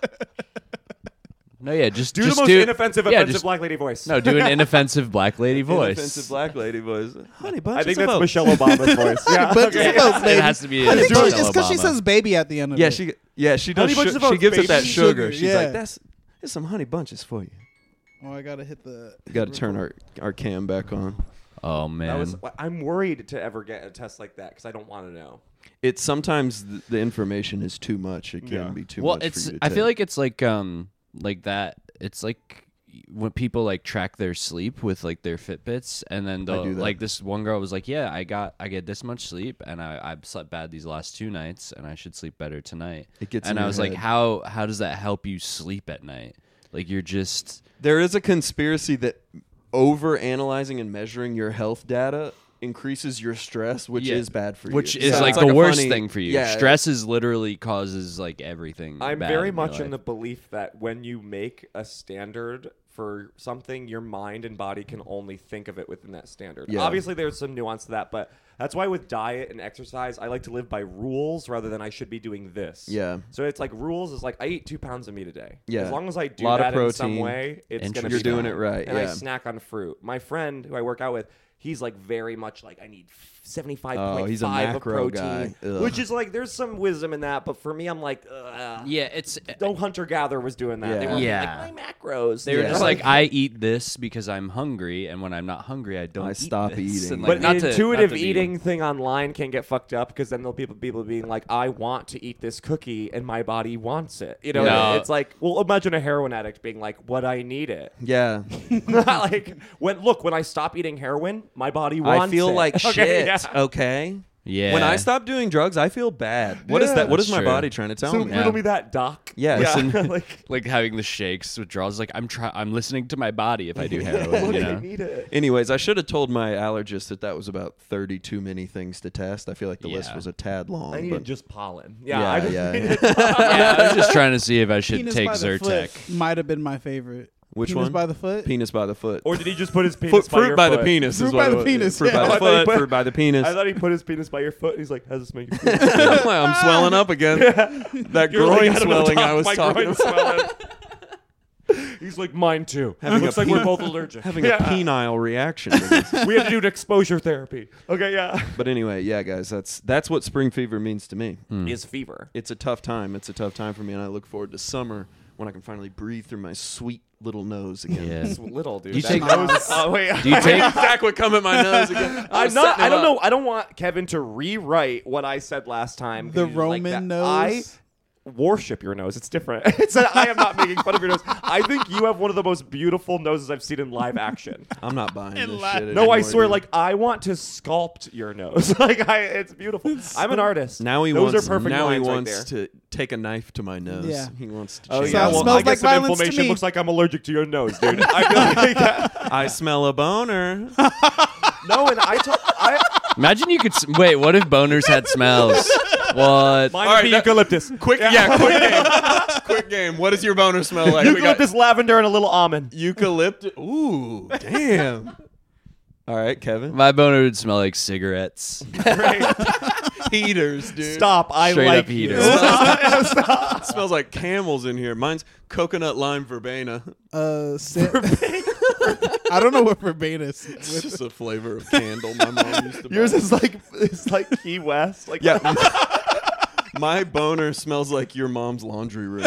No, yeah, just Do just the most do, inoffensive, yeah, offensive just- black lady voice. No, do an inoffensive black lady voice. Inoffensive black lady voice. Honey bunches I think of that's oats. Michelle Obama's voice. Yeah, Bunches okay. of oats, It lady. has to be. I think Michelle she, it's because she Obama. says baby at the end of Yeah, it. she yeah she does. Honey bunches Sugar, of she oats, gives it that baby. sugar. Sugar, She's yeah. like, that's there's some honey bunches for you. Oh, I gotta hit the. Got to turn our our cam back on. Oh That man. was, I'm worried to ever get a test like that because I don't want to know. It's sometimes the, the information is too much. It can Yeah. be too well, much. it's. for you to I feel take. like it's like um like that. It's like when people like track their sleep with like their Fitbits, and then they'll do that. like this one girl was like, "Yeah, I got I get this much sleep, and I I slept bad these last two nights, and I should sleep better tonight." It gets and in I your was like, head. "How how does that help you sleep at night? Like you're just." There is a conspiracy that over analyzing and measuring your health data increases your stress, which Yeah. is bad for you. Which is So like it's the a worst funny- thing for you. Yeah, Stress is literally causes like everything. I'm bad very in your much in the life. belief that when you make a standard for something, your mind and body can only think of it within that standard. Yeah. Obviously, there's some nuance to that, but that's why with diet and exercise, I like to live by rules rather than I should be doing this. Yeah. So it's like rules is like I eat two pounds of meat a day. Yeah. As long as I do Lot of that in some protein. way, it's gonna You're be doing fine. it right, And I yeah. snack on fruit. My friend who I work out with, he's like very much like I need seventy-five Oh, point he's a five of macro protein, guy. Ugh. which is like there's some wisdom in that, but for me, I'm like, ugh. Yeah, it's No hunter gatherer was doing that. They Yeah. were Yeah. like my macros. they were Yeah. just like, I eat this because I'm hungry, and when I'm not hungry, I don't I eat stop this." eating. And, but like, not the to- intuitive not to be- eating thing online can get fucked up because then there'll be people, people being like, I want to eat this cookie and my body wants it. You know, No. it's like, well, imagine a heroin addict being like, what I need it. Yeah. like when look, when I stop eating heroin, my body wants I feel it. like Okay, shit. yeah. Okay. Yeah. When I stop doing drugs, I feel bad. What is Yeah. that? What is That's my true. body trying to tell So me? riddle me that, doc. Yeah, yeah. listen. like, like having the shakes, withdrawals, like I'm try I'm listening to my body if I do what heroin. You I know? need it. Anyways, I should have told my allergist that that was about thirty too many things to test. I feel like the list Yeah. was a tad long. I needed but just pollen. Yeah, yeah, I just yeah. needed Yeah, I was just trying to see if I should Penis take by the foot Zyrtec. might have been my favorite. Which Penis one? by the foot. Penis by the foot. Or did he just put his penis Foot, by fruit your by foot? the penis. Fruit is by what the it was. penis, Fruit yeah. by Oh, I the thought he foot. put- Fruit by the penis. I thought he put his penis by your foot. And he's like, "How does this make you feel?" I'm swelling up again. That You're groin like, "I don't know, swelling doc, I was my talking groin's about. swelling." He's like, "Mine too." Having Looks a like pe- we're both allergic. Having Yeah. a penile reaction to this. We have to do an exposure therapy. Okay, yeah. But anyway, yeah, guys, that's that's what spring fever means to me. Is fever. It's a tough time. It's a tough time for me, and I look forward to summer when I can finally breathe through my sweet little nose again. Yeah. It's little, dude. You That take- nose- oh wait. Do you take? Zach would come at my nose again. I I'm was not. setting I him don't up. know. I don't want Kevin to rewrite what I said last time. 'cause The he's like Roman that. nose. I worship your nose. It's different. It's a, I am not making fun of your nose. I think you have one of the most beautiful noses I've seen in live action. I'm not buying this la- shit No, anymore, I swear, dude. like I want to sculpt your nose. Like I, it's beautiful. I'm an artist. Now he Those wants. are perfect now he lines right wants there. to take a knife to my nose. Yeah. He wants to. Oh change yeah, it well, smells I guess like some violence to inflammation me. looks like I'm allergic to your nose, dude. I feel like I smell a boner. no, and I told I Imagine you could. S- wait, what if boners had smells? What? mine All would right, be that- eucalyptus. Quick, yeah, quick game. Quick game. What does your boner smell like? We got Eucalyptus, lavender, and a little almond. eucalyptus. Ooh, damn. All right, Kevin. My boner would smell like cigarettes. Heaters, dude. Stop! I Straight like up heater. It smells like camels in here. Mine's coconut lime verbena. Uh, sa- I don't know what verbena is. It's just a flavor of candle my mom used to buy. Yours is like it's like Key West. Like Yeah. My boner smells like your mom's laundry room.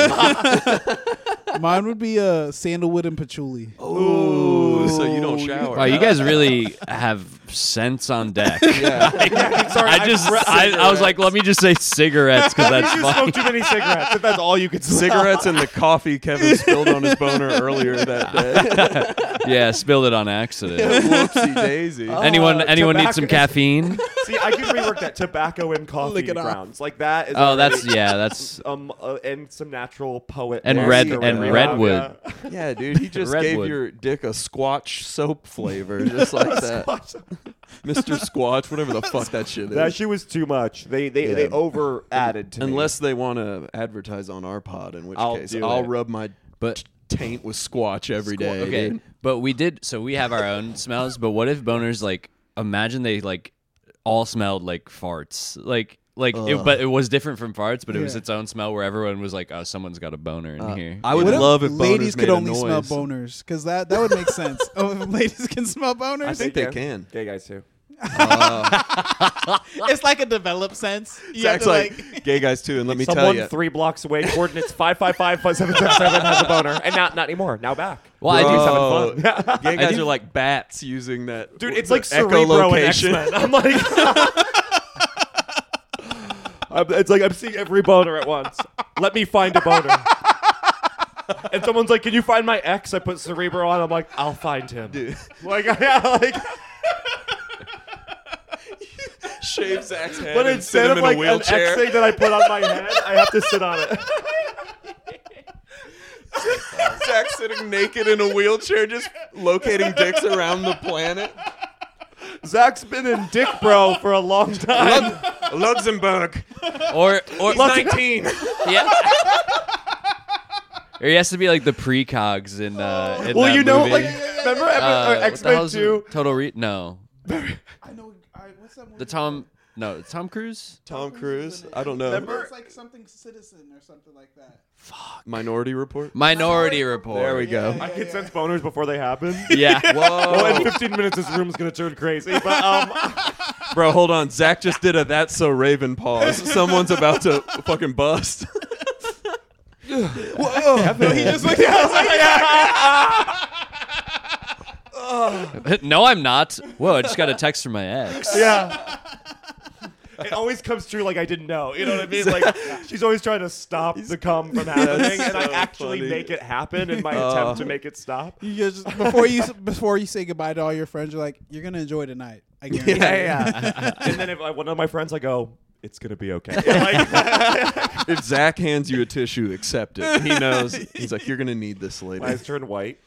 Mine would be uh, sandalwood and patchouli. Ooh, so you don't shower. Wow, you guys really have sense on deck. Yeah. sorry, I just, I, I was like, let me just say cigarettes because you that's just funny. smoke too many cigarettes. If that's all you could smell. Cigarettes and the coffee Kevin spilled on his boner earlier that day. Yeah, spilled it on accident. Whoopsie daisy. anyone, anyone need some tobacco- caffeine? See, I can rework that tobacco and coffee Lick it off. grounds. Like that is. Oh, already- that's yeah, that's um uh, and some natural poet And there. red- So and we have, redwood. yeah. Yeah, dude, he just gave Redwood. your dick a Squatch soap flavor, just like that. Mister Squatch, whatever the fuck that shit is. That shit was too much. They they, they Yeah. over added to me. Unless they want to advertise on our pod, in which I'll case do I'll it. rub my But taint with Squatch every day. okay, dude. but we did. So we have our own smells. But what if boners like? Imagine they like all smelled like farts. Like like, it, Ugh. but it was different from farts. But it was Yeah. its own smell where everyone was like, "Oh, someone's got a boner in Uh, here." I would What if love if ladies boners could made a only smell noise. boners, because that that would make sense. Oh, if ladies can smell boners, I think they can. Gay guys too. it's like a developed sense. You have Zach's to, like, gay guys too, and let me tell Someone you. three blocks away, coordinates five five five five seven seven seven has a boner, and not not anymore. Now back. Well, I do Bro, having fun. Gay guys do- are like bats using that. Dude, it's the like Cerebro and echolocation. X-Men. I'm like, I'm- it's like I'm seeing every boner at once. Let me find a boner. And someone's like, "Can you find my ex?" I put Cerebro on. I'm like, "I'll find him." Dude. Like, yeah, like, Shave Zach's head but and sit instead him of in like a an X wheelchair. thing that I put on my head, I have to sit on it. Zach's sitting naked in a wheelchair, just locating dicks around the planet. Zach's been in Dick Bro for a long time. Lug- Luxembourg. or or He's nineteen. yeah. Or he has to be like the precogs in uh in Well, that you know, movie. like, remember Uh, what the X Men hell is it? two? Total Re no. I know. I, what's that movie? The Tom no, Tom Cruise? Tom Cruise. I don't know. Remember? It's like something Citizen or something like that. Minority Report. Minority Report. There we go. I can sense boners before they happen. Yeah. Well, in Whoa, fifteen minutes, this room's gonna turn crazy. But um, bro, hold on. Zach just did a "That's So Raven" pause. Someone's about to fucking bust. Whoa! No, he just looked at No, I'm not. Whoa, I just got a text from my ex. yeah. It always comes true like I didn't know. You know what I mean? Like she's always trying to stop the cum from happening, and I so actually funny. make it happen in my Uh. attempt to make it stop. You just before you before you say goodbye to all your friends, you're like, you're gonna enjoy tonight. I guarantee. Yeah, yeah. And then if I, one of my friends, I go, "It's gonna be okay." And like, If Zach hands you a tissue, accept it. He knows. He's like, you're gonna need this my later. eyes turn white.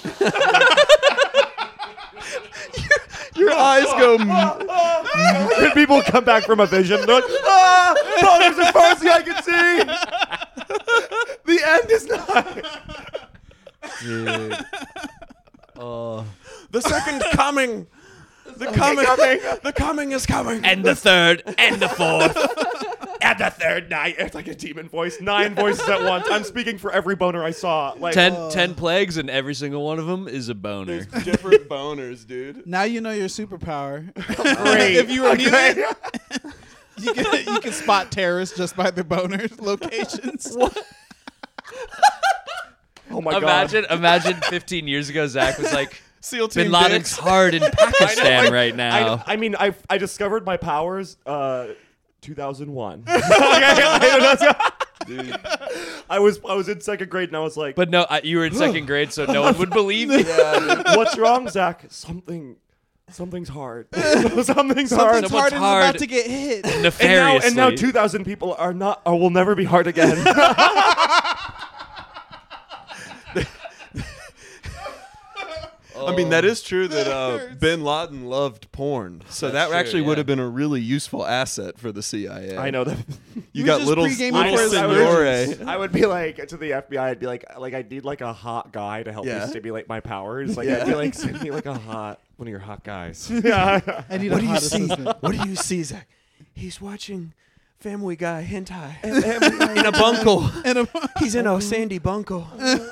Your eyes go. mm, When people come back from a vision, they're like, "Ah, boners as far as the eye can see." The end is not. Dude. Oh. The second coming. The coming. The coming is coming. And the third, and the fourth. At the third night, it's like a demon voice. Nine voices at once. I'm speaking for every boner I saw. Like, Ten, ten plagues, and every single one of them is a boner. There's different boners, dude. Now you know your superpower. great. if you were Okay. muted, you can you can spot terrorists just by their boners locations. Oh my imagine, god. imagine fifteen years ago, Zach was like, SEAL Team Bin Laden's dicks. hard in Pakistan I- right I, now. I mean, I I discovered my powers uh two thousand one. Okay, I don't know. dude. I was I was in second grade and I was like, But no, I, you were in second grade, so no one would believe you. what's wrong, Zach? Something, something's hard. something's hard. Something's Someone's hard and hard. about to get hit. And now, Nefariously. and now two thousand people are not, or will never be hard again. I mean, that is true that uh, Bin Laden loved porn. So That's that true, actually would yeah. have been a really useful asset for the C I A. I know that. You was got just little, pre-gaming little for his signore. emergency. I would be like to the F B I. I'd be like, like I need like a hot guy to help Yeah. me stimulate my powers. Like Yeah. I'd be like, send me like a hot one of your hot guys. yeah. I need What a do you hot see? assistant. What do you see, Zach? He's watching Family Guy hentai in a bungle. And a, He's in a sandy bungle.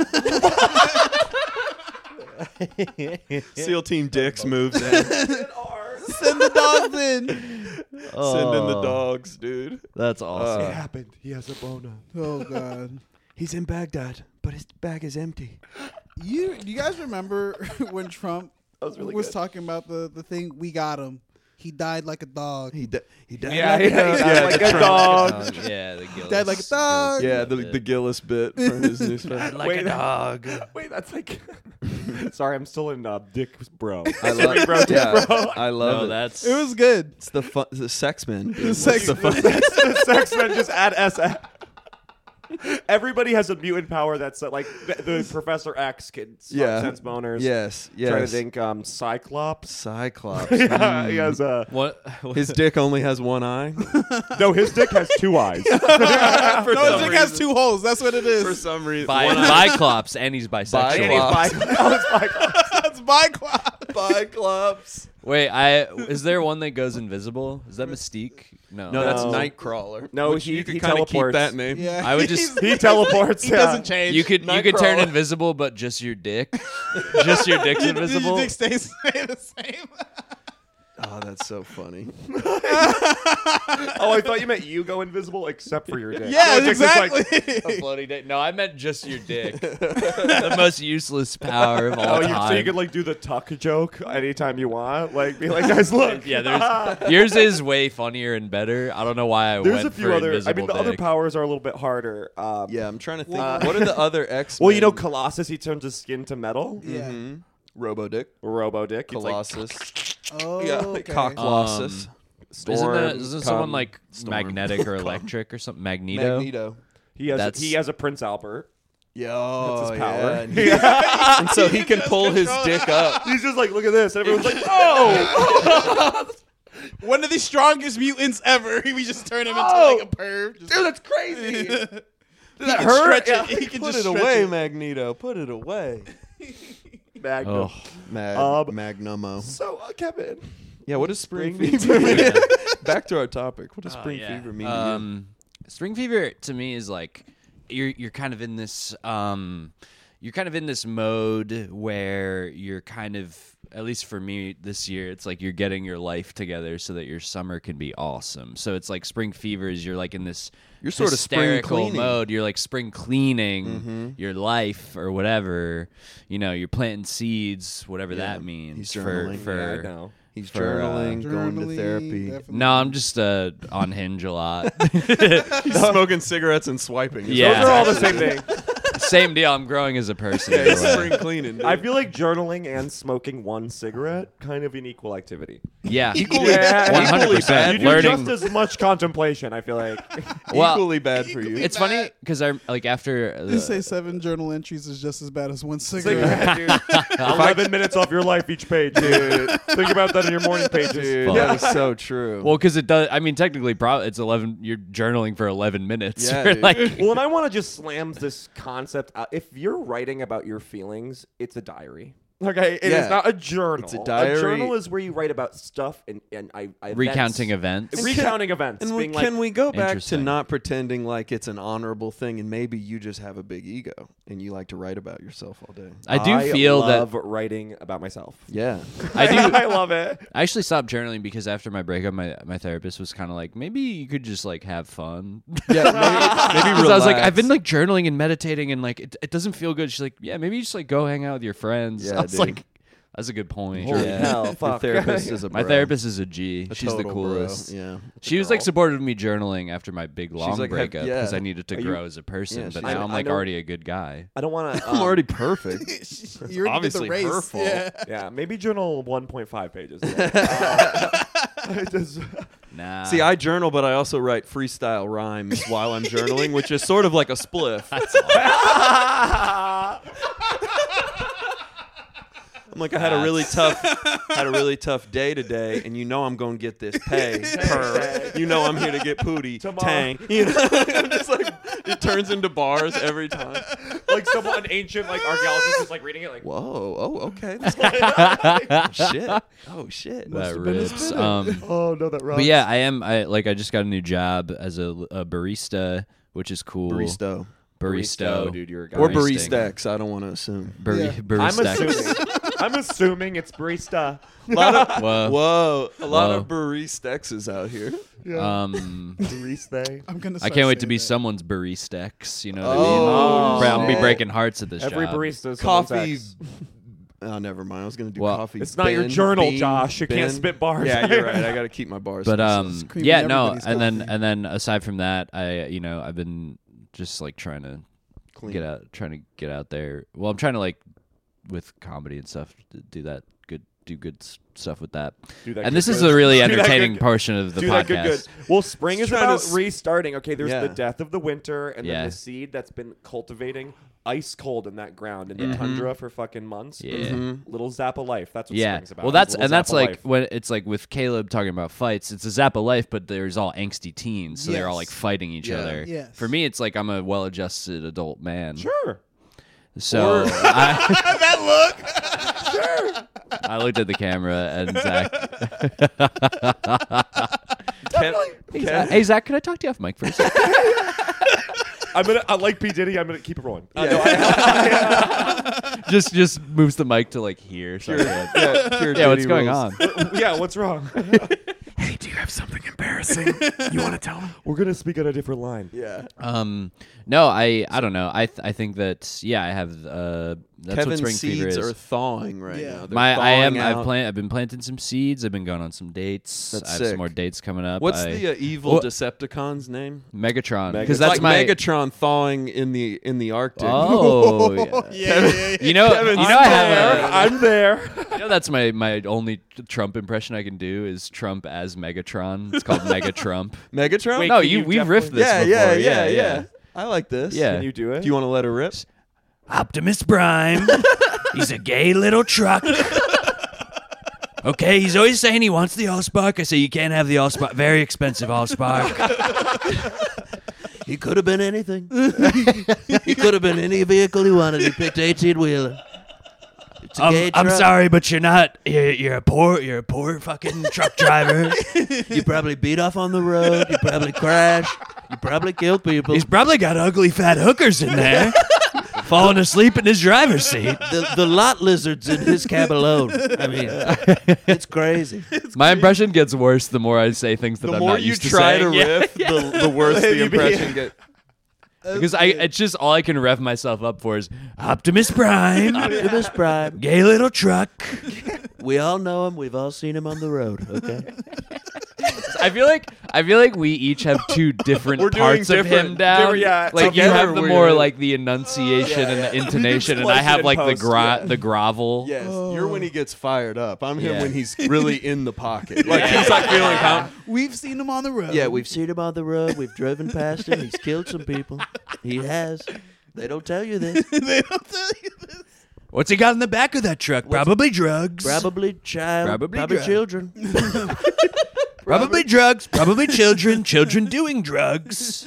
SEAL Team Dix moves in. send the dogs in. Send in the dogs, dude. That's awesome. Uh, It happened. He has a boner. Oh god. He's in Baghdad, but his bag is empty. You do you guys remember when Trump That was really was good. talking about the the thing we got him? He died like a dog. He di- he died. Yeah, like yeah, a dog. yeah, Yeah, like the a Trump- dog. yeah, the Gillis. Died like a dog. Gillis Yeah, the bit. the Gillis bit from his newspaper. like Wait, a dog. Wait, that's like. Sorry, I'm still in uh, Dick Bro. I love, Bro, Dick yeah, Bro. I love No, it. that's It was good. It's the fun, the sex men. The sex- the fun. the sex men just add S. Everybody has a mutant power that's uh, like the, the Professor X can Yeah. sense boners. Yes, yes. Trying to think, um, Cyclops. Cyclops. yeah, he has a. what. His dick only has one eye. No, his dick has two eyes. For No, some his dick has reason. two holes. That's what it is. For some reason. Bi- One eye. Biclops, and he's bisexual. And he's bi- oh, it's Cyclops. That's Biclops. Cyclops. Wait, I is there one that goes invisible? Is that Mystique? No. No, that's No. Nightcrawler. No, which he- you could he kind of keep teleports. that name. Yeah, I would just- He teleports. He yeah. doesn't change. You could you could turn Nightcrawler. invisible, but just your dick, just your dick's Your- invisible. Your dick stays the same. Oh, that's so funny. Oh, I thought you meant you go invisible except for your dick. Yeah, Your dick's just like- exactly. A floating dick. No, I meant just your dick. The most useless power of all Oh, you, time. so you could like do the tuck joke anytime you want. Like, be like, guys, look. yeah, there's yours is way funnier and better. I don't know why I There's went a few for other. I invisible mean, the other dick. powers are a little bit harder. Um, Yeah, I'm trying to think. Uh, what are the other X? Well, you know, Colossus, he turns his skin to metal. Yeah. hmm Robo Dick. Robo Dick. It's like Colossus. Oh, yeah, okay. Cock Colossus. Storm. Isn't, that, isn't someone Come. like Storm. magnetic or electric or something? Magneto. Magneto. He has. That's- He has a Prince Albert. Yeah, oh, That's his power. yeah. And, he- and so he can pull his dick up. He's just like, look at this, and everyone's like, oh, One of the strongest mutants ever. We just turn him into Oh. like a perv. Just- dude, that's crazy. Did that he hurt? Can stretch Yeah. it. He can Put just it stretch away, it. Magneto. Put it away. Magnum. Oh, Mag- Um, Magnumo. So, uh, Kevin. Yeah, what does spring, Spring fever mean? Yeah. Back to our topic. What does Oh, spring yeah. fever mean to Um, spring fever to me is like you're you're kind of in this um, you're kind of in this mode where you're kind of, at least for me this year, it's like you're getting your life together so that your summer can be awesome. So it's like spring fever is you're like in this You're sort of spring hysterical cleaning. mode. You're like spring cleaning Mm-hmm. your life or whatever. You know, you're planting seeds, whatever Yeah, that means. he's for journaling. for Yeah, I know. you? He's for, uh, journaling, going to Journaling, therapy. definitely. no, I'm just uh, on Hinge a lot. He's smoking cigarettes and swiping. Is Yeah. what Those are all the it's same actually- thing. Same deal. I'm growing as a person. Yeah, either he's way. spring cleaning. Dude. I feel like journaling and smoking one cigarette kind of an equal activity. Yeah, Equally- Yeah, one equally hundred You percent. do Learning. just as much contemplation, I feel like. Well, equally bad for you. it's funny because I like after They the, say seven journal entries is just as bad as one cigarette. Cigarette, dude. Eleven minutes off your life each page, dude. Think about that in your morning pages. Dude, Fuck. that is so true. well, because it does. I mean, technically, probably it's eleven. You're journaling for eleven minutes. Yeah, Or, dude. like, Well, and I want to just slam this concept out. If you're writing about your feelings, it's a diary. Okay, it is Yeah. not a journal. It's a diary. journal is where you write about stuff and and I, I recounting events. events. recounting events. and being we, like, can we go back to Interesting. not pretending like it's an honorable thing, and maybe you just have a big ego and you like to write about yourself all day? I do feel love that writing about myself. Yeah, I do. I love it. I actually stopped journaling because after my breakup, my my therapist was kind of like, maybe you could just like have fun. yeah. Maybe, maybe Because I was like, relax. I've been like journaling and meditating, and like it, it doesn't feel good. She's like, yeah, maybe you just like go hang out with your friends. Yeah, I was dude. like, That's a good point. Holy Yeah. hell, Your fuck. therapist is a My bro. therapist is a G. A She's the total bro. coolest. Yeah. She was like girl. supportive of me journaling after my big long like, breakup yeah. because I needed to Are you- grow as a person. Yeah, but she's now like- I'm I like know- already a good guy. I don't want to. I'm already perfect. You already Obviously did the race. her fault. Yeah. Yeah, maybe journal one point five pages. Uh, I just- Nah. See, I journal, but I also write freestyle rhymes while I'm journaling, which is sort of like a spliff. I'm like, I had a really tough, had a really tough day today, and you know I'm going to get this pay per. You know I'm here to get pooty Tomorrow. tang. You know, I'm just like, it turns into bars every time. like someone, an ancient like archaeologist is like reading it like, Whoa, oh, okay. This guy- shit. Oh shit. that have been his rips. spinning. Um, oh no, that rocks. but yeah, I am. I like. I just got a new job as a, a barista, which is cool. Barista. Barista, dude, you're a guy. Or Baristing. baristex, I don't want to assume. Bar- Yeah. I'm barista. assuming. I'm assuming it's barista. A lot of, Whoa. whoa, a lot Whoa. of baristexes out here. Um, Barista. I'm gonna. I start can't wait to saying be that. someo's baristex. You know what Oh, I mean? Bra- I'm gonna be shit. breaking hearts at this Every job. barista is Coffee. someone's ex. Oh, never mind. I was gonna do Well, coffee. It's not your bin, journal, bean, Josh. You can't bin. spit bars. Yeah, you're right. I got to keep my bars. But to um, myself. creaming yeah, no, everybody's and then coffee. and then aside from that, I you know I've been just like trying to Clean. get out, trying to get out there. Well, I'm trying to like with comedy and stuff to do that good, do good s- stuff with that. Do that And good, this is good. a really Do that good, entertaining good. portion of the Do podcast. that good, good. Well, spring Just is trying to about s- restarting. Okay, there's Yeah. the death of the winter, and Yeah. then the seed that's been cultivating ice cold in that ground in the Yeah. tundra for fucking months. Yeah. Mhm. Little zap of life. That's what Yeah, spring's about. well, that's Little and that's zap of like life. when it's like with Caleb talking about fights. It's a zap of life, but there's all angsty teens, so they're all like Yes. fighting each Yeah. other. Yes. For me, it's like I'm a well-adjusted adult man. Sure. So Or- I, that look. Sure. I looked at the camera and Zach. Ken- Hey, Ken- Zach, hey Zach, can I talk to you off mic for a second? I'm gonna. I like P Diddy. I'm gonna keep it rolling. Uh, Yeah. no, I- just just moves the mic to like here. So yeah, pure yeah, what's Diddy going rules. on? yeah. What's wrong? Hey, do you have something embarrassing you want to tell me? We're gonna speak on a different line. Yeah. Um, no, I I don't know. I th- I think that yeah, I have uh that's what Kevin's spring fever seeds is. are thawing right Yeah. now. They're My I am thawing I've out. plant I've been planting some seeds. I've been going on some dates. That's I have sick. some more dates coming up. What's I, the uh, evil What- Decepticon's name? Megatron? Megatron. Because It's that's like my Megatron thawing in the in the Arctic. oh yeah. yeah, yeah, yeah. You know, Kevin's you know, I have there. a, I'm there. you know that's my my only Trump impression I can do is Trump as Megatron. It's called Megatrump. Megatron? Wait, no, can you, you we've definitely- riffed this yeah, before. yeah, yeah, yeah, yeah, I like this. Yeah. Can you do it? Do you want to let her rip? Optimus Prime. He's a gay little truck. Okay, he's always saying he wants the Allspark. I say you can't have the Allspark. Very expensive Allspark. He could have been anything. He could have been any vehicle he wanted. He picked eighteen wheeler. It's a Um, gay I'm truck. sorry, but you're not. You're, you're a poor. You're a poor fucking truck driver. You probably beat off on the road. You probably crashed. You probably killed people. He's probably got ugly fat hookers in there, falling asleep in his driver's seat. the, the lot lizards in his cab alone. I mean, it's crazy. My impression gets worse the more I say things that The I'm more not you used to try saying. to Yeah. riff, the, the worse the impression gets. Because I, it's just all I can rev myself up for is Optimus Prime, Optimus Prime. gay little truck. We all know him. We've all seen him on the road. Okay. I feel like I feel like we each have two different We're doing parts of him different- down. different- yeah, like you together have the we're- more like the enunciation Yeah, and yeah. the intonation, and splice I it have in like the post, gra- yeah. the grovel. Yes, you're when he gets fired up. I'm him Yeah. when he's really in the pocket. Like Yeah. he's like feeling calm. We've seen him on the road. Yeah, we've seen him on the road. We've driven past him. He's killed some people. He has. They don't tell you this. They don't tell you this. What's he got in the back of that truck? Probably drugs. Probably child. Probably Probably, drug. children. Probably drugs. Probably children. Children doing drugs.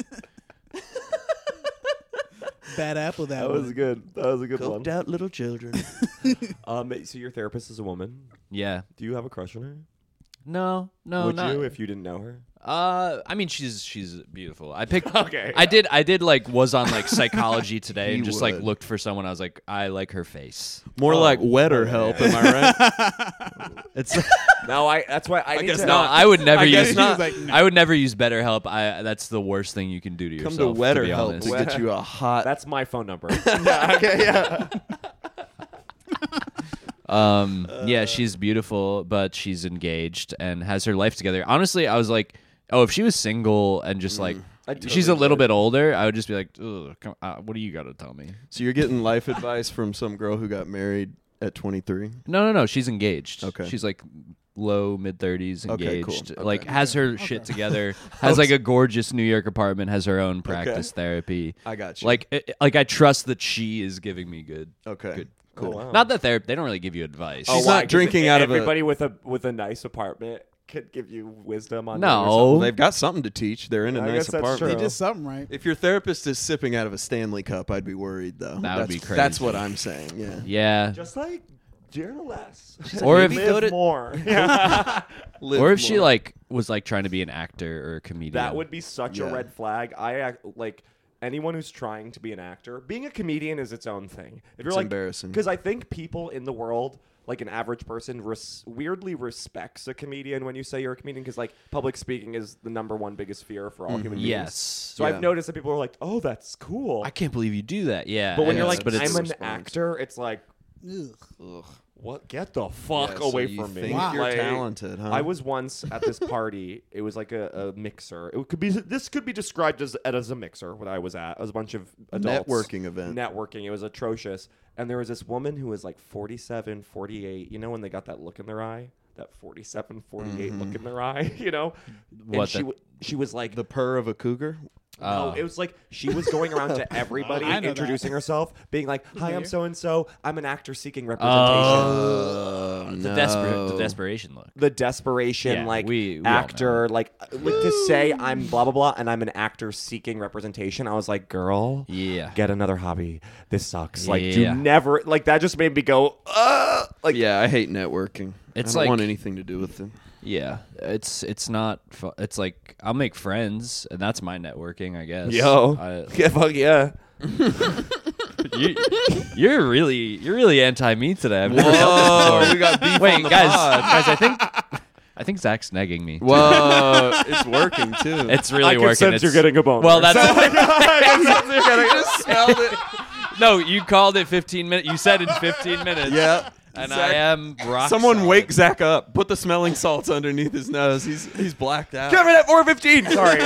Bad apple. That, That one. was good. That was a good Coked one. out little children. Um, so your therapist is a woman. Yeah. Do you have a crush on her? No, no, Would not. you if you didn't know her? Uh, I mean, she's she's beautiful. I picked. Okay. I did. I did like was on like psychology today and He just like would. looked for someone. I was like, I like her face. More Oh, like wetter yeah. help. Am I right? It's. No, I. That's why I, need guess to. No, I would never I guess use. not. Like, no. I would never use BetterHelp. I that's the worst thing you can do to Come yourself. to wetter be help honest. to get you a hot. That's my phone number. Yeah, okay, yeah. Um, yeah, she's beautiful, but she's engaged and has her life together. Honestly, I was like, oh, if she was single and just like I'd she's a totally little do it. bit older, I would just be like, ugh, come, uh, what do you got to tell me? So you're getting life advice from some girl who got married at twenty-three? No, no, no. She's engaged. Okay. She's like low mid thirties, Okay, engaged. cool. Like Okay. has her shit together. Has like a gorgeous New York apartment. Has her own practice therapy. I got you. Like, it, like I trust that she is giving me good. okay. Good. Cool. Wow. Not that they're they don't really give you advice. She's why? not 'Cause drinking out of a- everybody with a with a nice apartment could give you wisdom on No. dating or Well, something. they've got something to teach. They're in a I nice guess that's apartment. They true. did something right. If your therapist is sipping out of a Stanley cup, I'd be worried though. That would that's, be That's crazy. what I'm saying. Yeah. Yeah. Just like journal less. Or if- live go to- more. Live Or if she more. like was like trying to be an actor or a comedian. That would be such Yeah. a red flag. I act like anyone who's trying to be an actor. Being a comedian is its own thing. If you're It's like embarrassing. because I think people in the world, like an average person, res- weirdly respects a comedian when you say you're a comedian because like public speaking is the number one biggest fear for all human beings. Yes. So Yeah. I've noticed that people are like, "Oh, that's cool," I can't believe you do that. Yeah. but when and you're it's- like, but it's, "I'm an response. actor," it's like, Ugh. "What? Get the fuck Yeah, so away you from me!" think Wow. you're Like, talented, huh? I was once at this party. It was like a, a mixer. It could be this could be described as as a mixer. What I was at, it was a bunch of adults. Networking event. Networking. It was atrocious. And there was this woman who was like forty-seven, forty-eight. You know when they got that look in their eye, that forty-seven, forty-eight look in their eye. You know, and What, she that- w- she was like the purr of a cougar. no, Oh. it was like she was going around to everybody, I know that. introducing herself, being like, "Hi, I'm Familiar. so and so. I'm an actor seeking representation." Oh, the, desperate, the desperation look. the desperation, Yeah, like we- we all actor, like uh, like to say I'm blah blah blah, and I'm an actor seeking representation. I was like, "Girl, Yeah. get another hobby. This sucks. Like, Yeah. do never like that." Just made me go, "Uh, like Yeah, I hate networking. It's I don't like- want anything to do with it. Yeah, it's it's not. Fu- it's like I'll make friends, and that's my networking, I guess. yo, I, yeah, fuck yeah." you, you're really you're really anti me today. I've never felt this Whoa, before. we got beef Wait, on the guys, pod. guys, I think I think Zach's negging me. Whoa, it's working too. It's really I can working. sense It's, you're getting a boner. well, that's I just smelled it. no. You called it fifteen minutes. You said in fifteen minutes. Yeah. and Zach- I am rock Someone solid. wake Zach up. Put the smelling salts underneath his nose. He's he's blacked out. Kevin at four fifteen. Sorry.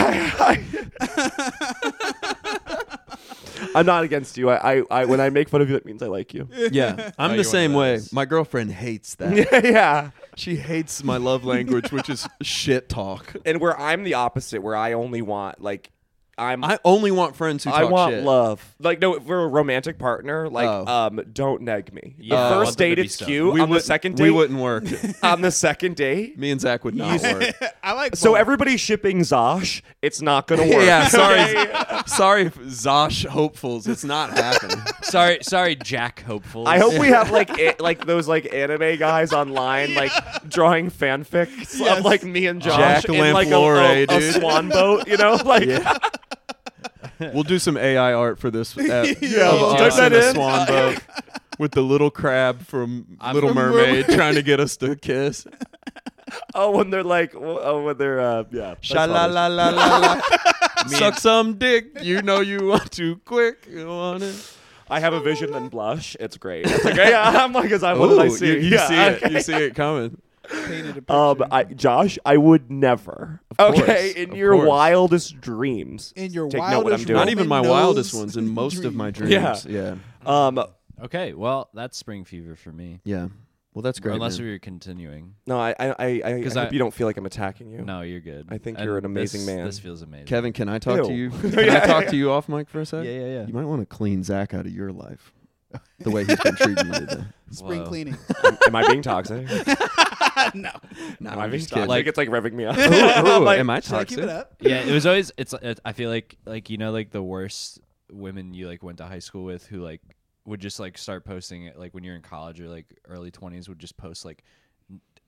I'm not against you. I, I, I, when I make fun of you, that means I like you. Yeah, I'm Oh, the you're same one of way. those. My girlfriend hates that. yeah. She hates my love language, which is shit talk. And where I'm the opposite, where I only want like, I'm. I only want friends who I talk want shit. love. Like no, for a romantic partner, like Oh. um, don't neg me. Yeah, the I first want them to date be it's stoned. cute. We on the wouldn't- second we date, wouldn't work. on the second date. Me and Zach would not work. I like So both. everybody's shipping Zosh. It's not gonna work. Yeah, sorry, Okay? sorry, Zosh hopefuls. It's not happening. Sorry, sorry, Jack. Hopeful. I hope we have like a, like those like anime guys online like drawing fanfics Yes. of like me and Josh Jack in like a, Lamplore, a, a dude. swan boat, you know, like Yeah. We'll do some A I art for this. Uh, Yeah, of we'll us type that in a in. swan boat with the little crab from I'm Little from Mermaid Mermaid. trying to get us to kiss. oh when they're like oh when they're uh yeah. that's Sha la funny. la la la la. Suck some dick. You know you want to quick. You want it. I have a vision and blush. It's great. It's like, yeah, I'm like, 'cause I what did I Ooh, see? You, you Yeah, see it. okay. You see it coming. Painted a Um, picture. I, Josh, I would never. Of okay, course, in of your course. wildest dreams. In your take note what I'm wildest doing. Not even my Roman wildest nose ones. In most of my dream. dreams. Yeah. Yeah. Um, Okay, well, that's spring fever for me. Yeah. Well, that's Or great. unless man. we were continuing. no, I, I, I, I, 'Cause I hope I- you don't feel like I'm attacking you. No, you're good. I think And you're an amazing this- man. This feels amazing. Kevin, can I talk to Ew. you? Can Yeah, I talk yeah. to you off mic for a sec? Yeah, yeah, yeah. You might want to clean Zach out of your life. The way he's been treating you today. Spring Whoa. cleaning. am, am I being toxic? no. No, am I I'm being just kidding. toxic? Like- it's like revving me up. Ooh, ooh, I'm like, am I Should I toxic? keep it up? Yeah, it was always. It's. It, I feel like like you know like the worst women you like went to high school with who like would just like start posting it like when you're in college or like early twenties would just post like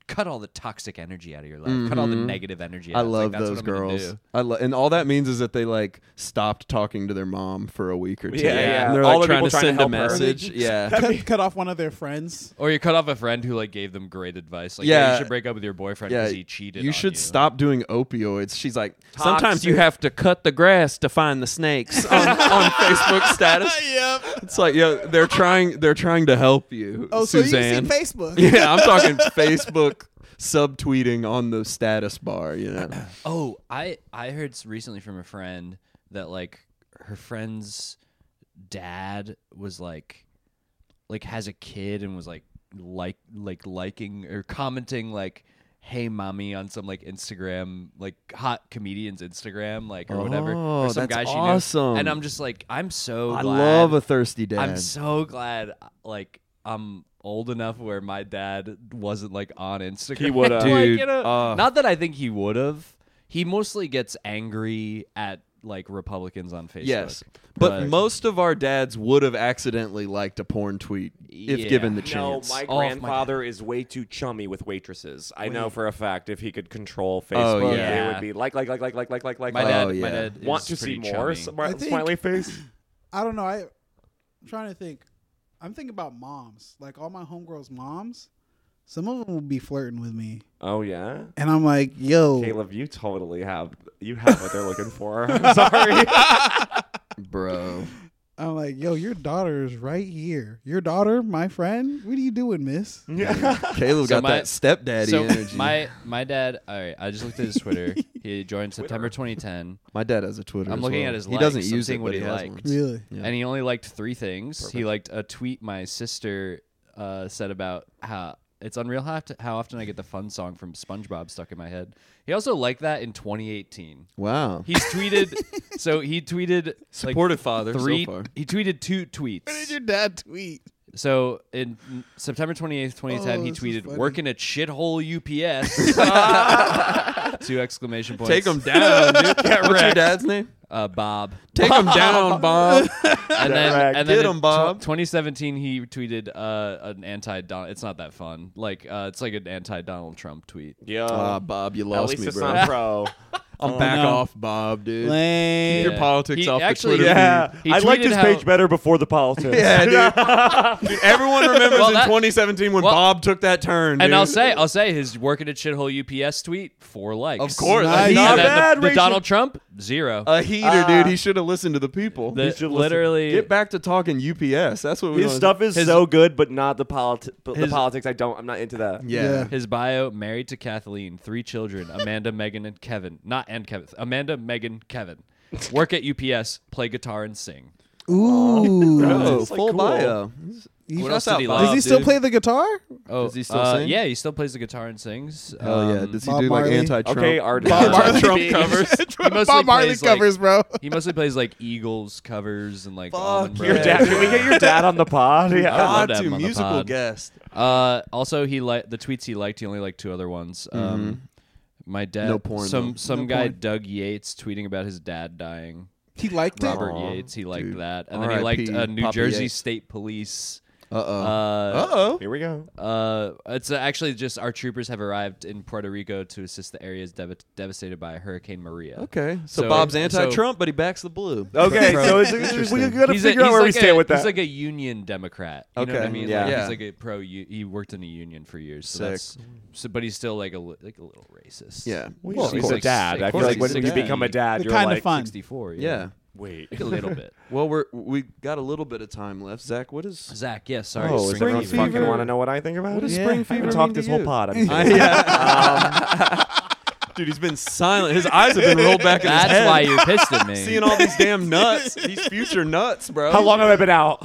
cut all the toxic energy out of your life, cut all the negative energy. I out. It's love like, that's those what I'm gonna girls. do. I lo- and all that means is that they like stopped talking to their mom for a week or two. Yeah, yeah. And they're All like the trying people to trying to send a help her. message. Yeah. cut, cut off one of their friends. Or you cut off a friend who like gave them great advice. Like, Yeah. yeah, you should break up with your boyfriend Yeah, because he cheated. you on should you. stop doing opioids. She's like, sometimes Toxic. you have to cut the grass to find the snakes on, on Facebook status. Yep. It's like, yeah, they're trying, they're trying to help you, Oh, so Suzanne. you see Facebook? Yeah, I'm talking Facebook subtweeting on the status bar. You know. Oh, I I heard s- recently from a friend that like her friend's dad was like like has a kid and was like like like liking or commenting like hey mommy on some like Instagram like hot comedian's Instagram like or whatever Oh, or some that's guy she awesome. knew. And I'm just like I'm so I glad. love a thirsty dad. I'm so glad like I'm old enough where my dad wasn't like on Instagram. He would've. Like, Dude, you know, uh. not that I think he would have. He mostly gets angry at like Republicans on Facebook. Yes, but, most of our dads would have accidentally liked a porn tweet if Yeah. given the No, chance. my Oh, my grandfather is way too chummy with waitresses. I know for a fact if he could control Oh, Facebook, yeah. it would be like, like, like, like, like, like, like, like. my like. dad, Oh, my yeah. dad Want is to see pretty more? chummy. Smi- I think- Smiley face. I don't know. I, I'm trying to think. I'm thinking about moms. Like all my homegirls' moms. Some of them will be flirting with me, Oh yeah, and I'm like, "Yo, Caleb, you totally have you have what they're looking for. I'm sorry. Bro. I'm like, yo, your daughter is right here. Your daughter, my friend. What are you doing, miss? Caleb So got my- that stepdaddy So energy. my my dad. All right, I just looked at his Twitter. He joined September twenty ten, My dad has a Twitter. I'm as looking well. at his He doesn't likes. I'm use seeing it, what but he has liked. one. Really? Yeah. and he only liked three things. He liked a tweet my sister uh, said about how it's unreal how, to, how often I get the fun song from SpongeBob stuck in my head. He also liked that in twenty eighteen. Wow. He's tweeted, so he tweeted Supportive like father so three. far. He tweeted two tweets. What did your dad tweet? So in September twenty-eighth, twenty ten, Oh, he this is tweeted, funny. "Working at shithole U P S." Two exclamation points. Take him down, dude. What's your wrecked. dad's name? uh, Bob. Take him down, Bob. And then, wrecked. and then Get in him, Bob. tw- twenty seventeen, he tweeted uh, an anti Donald. It's not that fun. Like uh, it's like an anti Donald Trump tweet. Yo, Ah, Bob, you at lost least me, it's bro. not pro. I'm back no. off, Bob, dude. Lame. Keep your politics He off actually- the Twitter Yeah, He I liked tweeted his how- page better before the politics. Yeah, dude. Dude, everyone remembers Well, in that- twenty seventeen when well- Bob took that turn. And dude. I'll say, I'll say, his working at shithole U P S tweet, four likes. Of course. Nice. a Not And heater, then bad, the, the Rachel. Donald Trump, zero. a heater Ah. dude. He should have listened to the people. The- should listen. literally, Get back to talking U P S. That's what we His wanna- stuff is His- so good, but not the politi- but the his- politics. I don't. I'm not into that. Yeah. Yeah. his bio: married to Kathleen, three children, Amanda, Megan, and Kevin. Not and Kevin. Amanda, Megan, Kevin. Work at U P S, play guitar and sing. Ooh. Oh, It's, like, full cool. bio. He- What else Shout did he out, like? Bob, Does he still dude. play the guitar? Oh, Does he still uh, sing? Yeah, he still plays the guitar and sings. Oh yeah. Um, Does he Bob do Marley? like anti-Trump? Okay, art. Bob Marley. Trump covers? He mostly Bob Marley plays, like- covers, bro. He mostly plays like Eagles covers and like Fuck Allman yeah. Your Brothers. dad? Can we get your dad on the pod? Yeah. I would love God, to have to him on the musical pod. guest. Uh, also, he liked the tweets he liked. He only liked two other ones. Um, my dad, No porn, some though. some No guy, porn. Doug Yates, tweeting about his dad dying. He liked it. Robert Aw, Yates, he liked dude. that, and then he R I liked P uh, New Papa Jersey Yates. State Police. Uh oh. Uh, Uh oh. Here we go. Uh, it's uh, actually just our troopers have arrived in Puerto Rico to assist the areas dev- devastated by Hurricane Maria. Okay. So, So- Bob's so- anti-Trump, but he backs the blue. Okay, Pro- so it's, Interesting. we gotta He's a- figure out he's where we like stand a- with that. He's like a union Democrat. You know what I Okay. mean? Yeah. Like, Yeah. He's like a pro. u- He worked in a union for years. So Sick. that's. So, but he's still like a li- like a little racist. Yeah. Well, Well, of he's course. a dad. I Of feel course like when he's you a dad. become a dad, They're you're kinda like, fun. sixty-four. Yeah. wait. Like a little bit. Well, we're we got a little bit of time left. Zach, what is? Zach, yes. Sorry. Oh, is Spring everyone fever. fucking want to know what I think about What it? does Yeah. spring I fever haven't mean talked to this whole you? pod. I'm I- kidding. yeah. Dude, he's been silent. His eyes have been rolled back in his That's head. why you're pissed at me. Seeing all these damn nuts. These future nuts, bro. How long have I been out?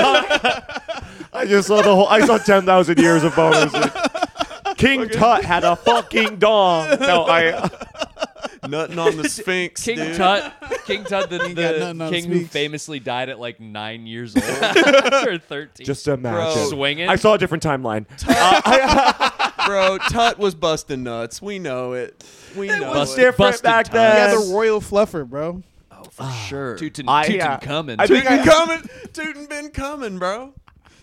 I just saw the whole. I saw ten thousand years of bonuses. King Tut had a fucking dong. No, I. Nutting on the Sphinx, King dude. Tut, King Tut, the, got the nothing on king who Sphinx. famously died at like nine years old or thirteen. Just imagine. swinging. I saw a different timeline. Uh, I, Bro, Tut was busting nuts. We know it. We it know was it. different busted back time. He then. had the royal fluffer, bro. For sure. Tootin' I- Tootin' yeah. coming. I think Tootin' I- coming. Tootin' been coming, bro.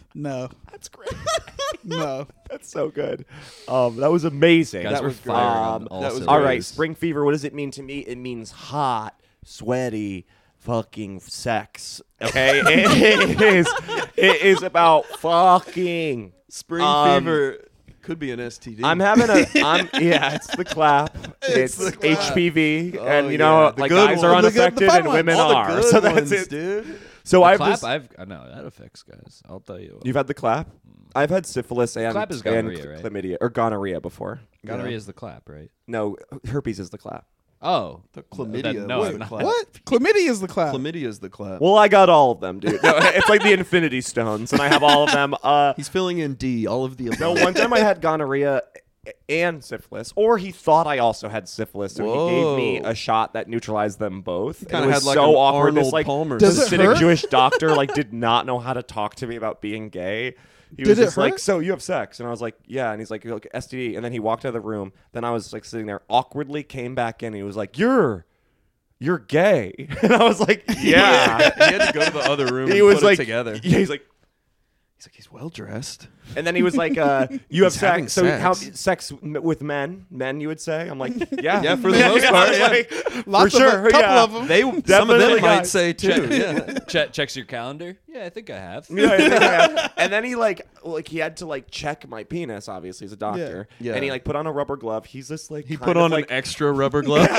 No, That's great. no. That's so good. Um, that was amazing. Guys, that we're was great. firing on Um, all that was cylinders. all right, spring fever. What does it mean to me? It means hot, sweaty, fucking sex. Okay, it is. It is about fucking. Spring Um, fever could be an S T D. I'm having a. I'm yeah. It's the clap. It's, the clap. H P V, Oh, and you yeah, know, the like good guys are ones. The good- the unaffected fun and ones. women all the are. good So that's ones, it. dude. So The I've clap, just. I've I know that affects guys. I'll tell you. What. You've had the clap. I've had syphilis and, Clap is and gonorrhea, right? chlamydia or gonorrhea before. Gonorrhea is the clap, right? No, herpes is the clap. Oh, The chlamydia. Then, no, was I'm the not. clap. What? Chlamydia is the clap. Chlamydia is the clap. Well, I got all of them, dude. No, it's like the Infinity Stones, and I have all of them. Uh, He's filling in D, all of the above. no, one time I had gonorrhea and syphilis, or he thought I also had syphilis, so he gave me Whoa. a shot that neutralized them both. And kinda it was had like so an awkward. This Arnold like Palmer Does it Hasidic hurt? Jewish doctor like did not know how to talk to me about being gay. He Did was it just like, hurt? "So you have sex?" And I was like, "Yeah." And he's like, "Look, S T D." And then he walked out of the room. Then I was like sitting there awkwardly, came back in. And he was like, "You're, you're gay." And I was like, "Yeah." he had to go to the other room he and was put like, it together. Yeah, he's like, He's like, he's well dressed. and then he was like, uh, "You have He's having sex." So sex. how sex m- with men? Men, you would say? I'm like, "Yeah, Yeah, for the most I part, was yeah. like, Lots for of sure, a couple yeah. of them. They some of Definitely them might guys. say too. Yeah. Che- checks your calendar. Yeah, I think I have. Yeah, yeah, yeah. And then he like, like he had to like check my penis. Obviously, he's a doctor. Yeah. And he like put on a rubber glove. He's just like He kind put of, on like, an extra rubber glove.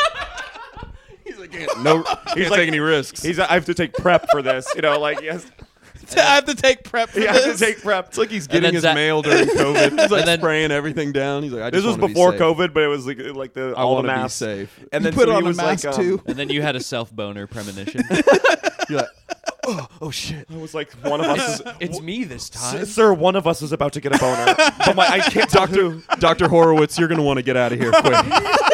He's like, "Can't- no, can't like- take any risks. He's I have to take prep for this. You know, like yes, I have to take prep for yeah, I have to this. take prep. It's like he's And getting then his Zach- mail during COVID. He's like And then- spraying everything down. He's like, I This just was wanna be before safe. COVID, but it was like like the I all the want to be masks. safe. And You then put so he on a was mask like, um, too. And then you had a self boner premonition. You're like, oh, oh shit. I was like, one of us is. it's me this time. S- Sir, one of us is about to get a boner, but my, I can't talk to. Doctor Horowitz, you're gonna want to get out of here quick.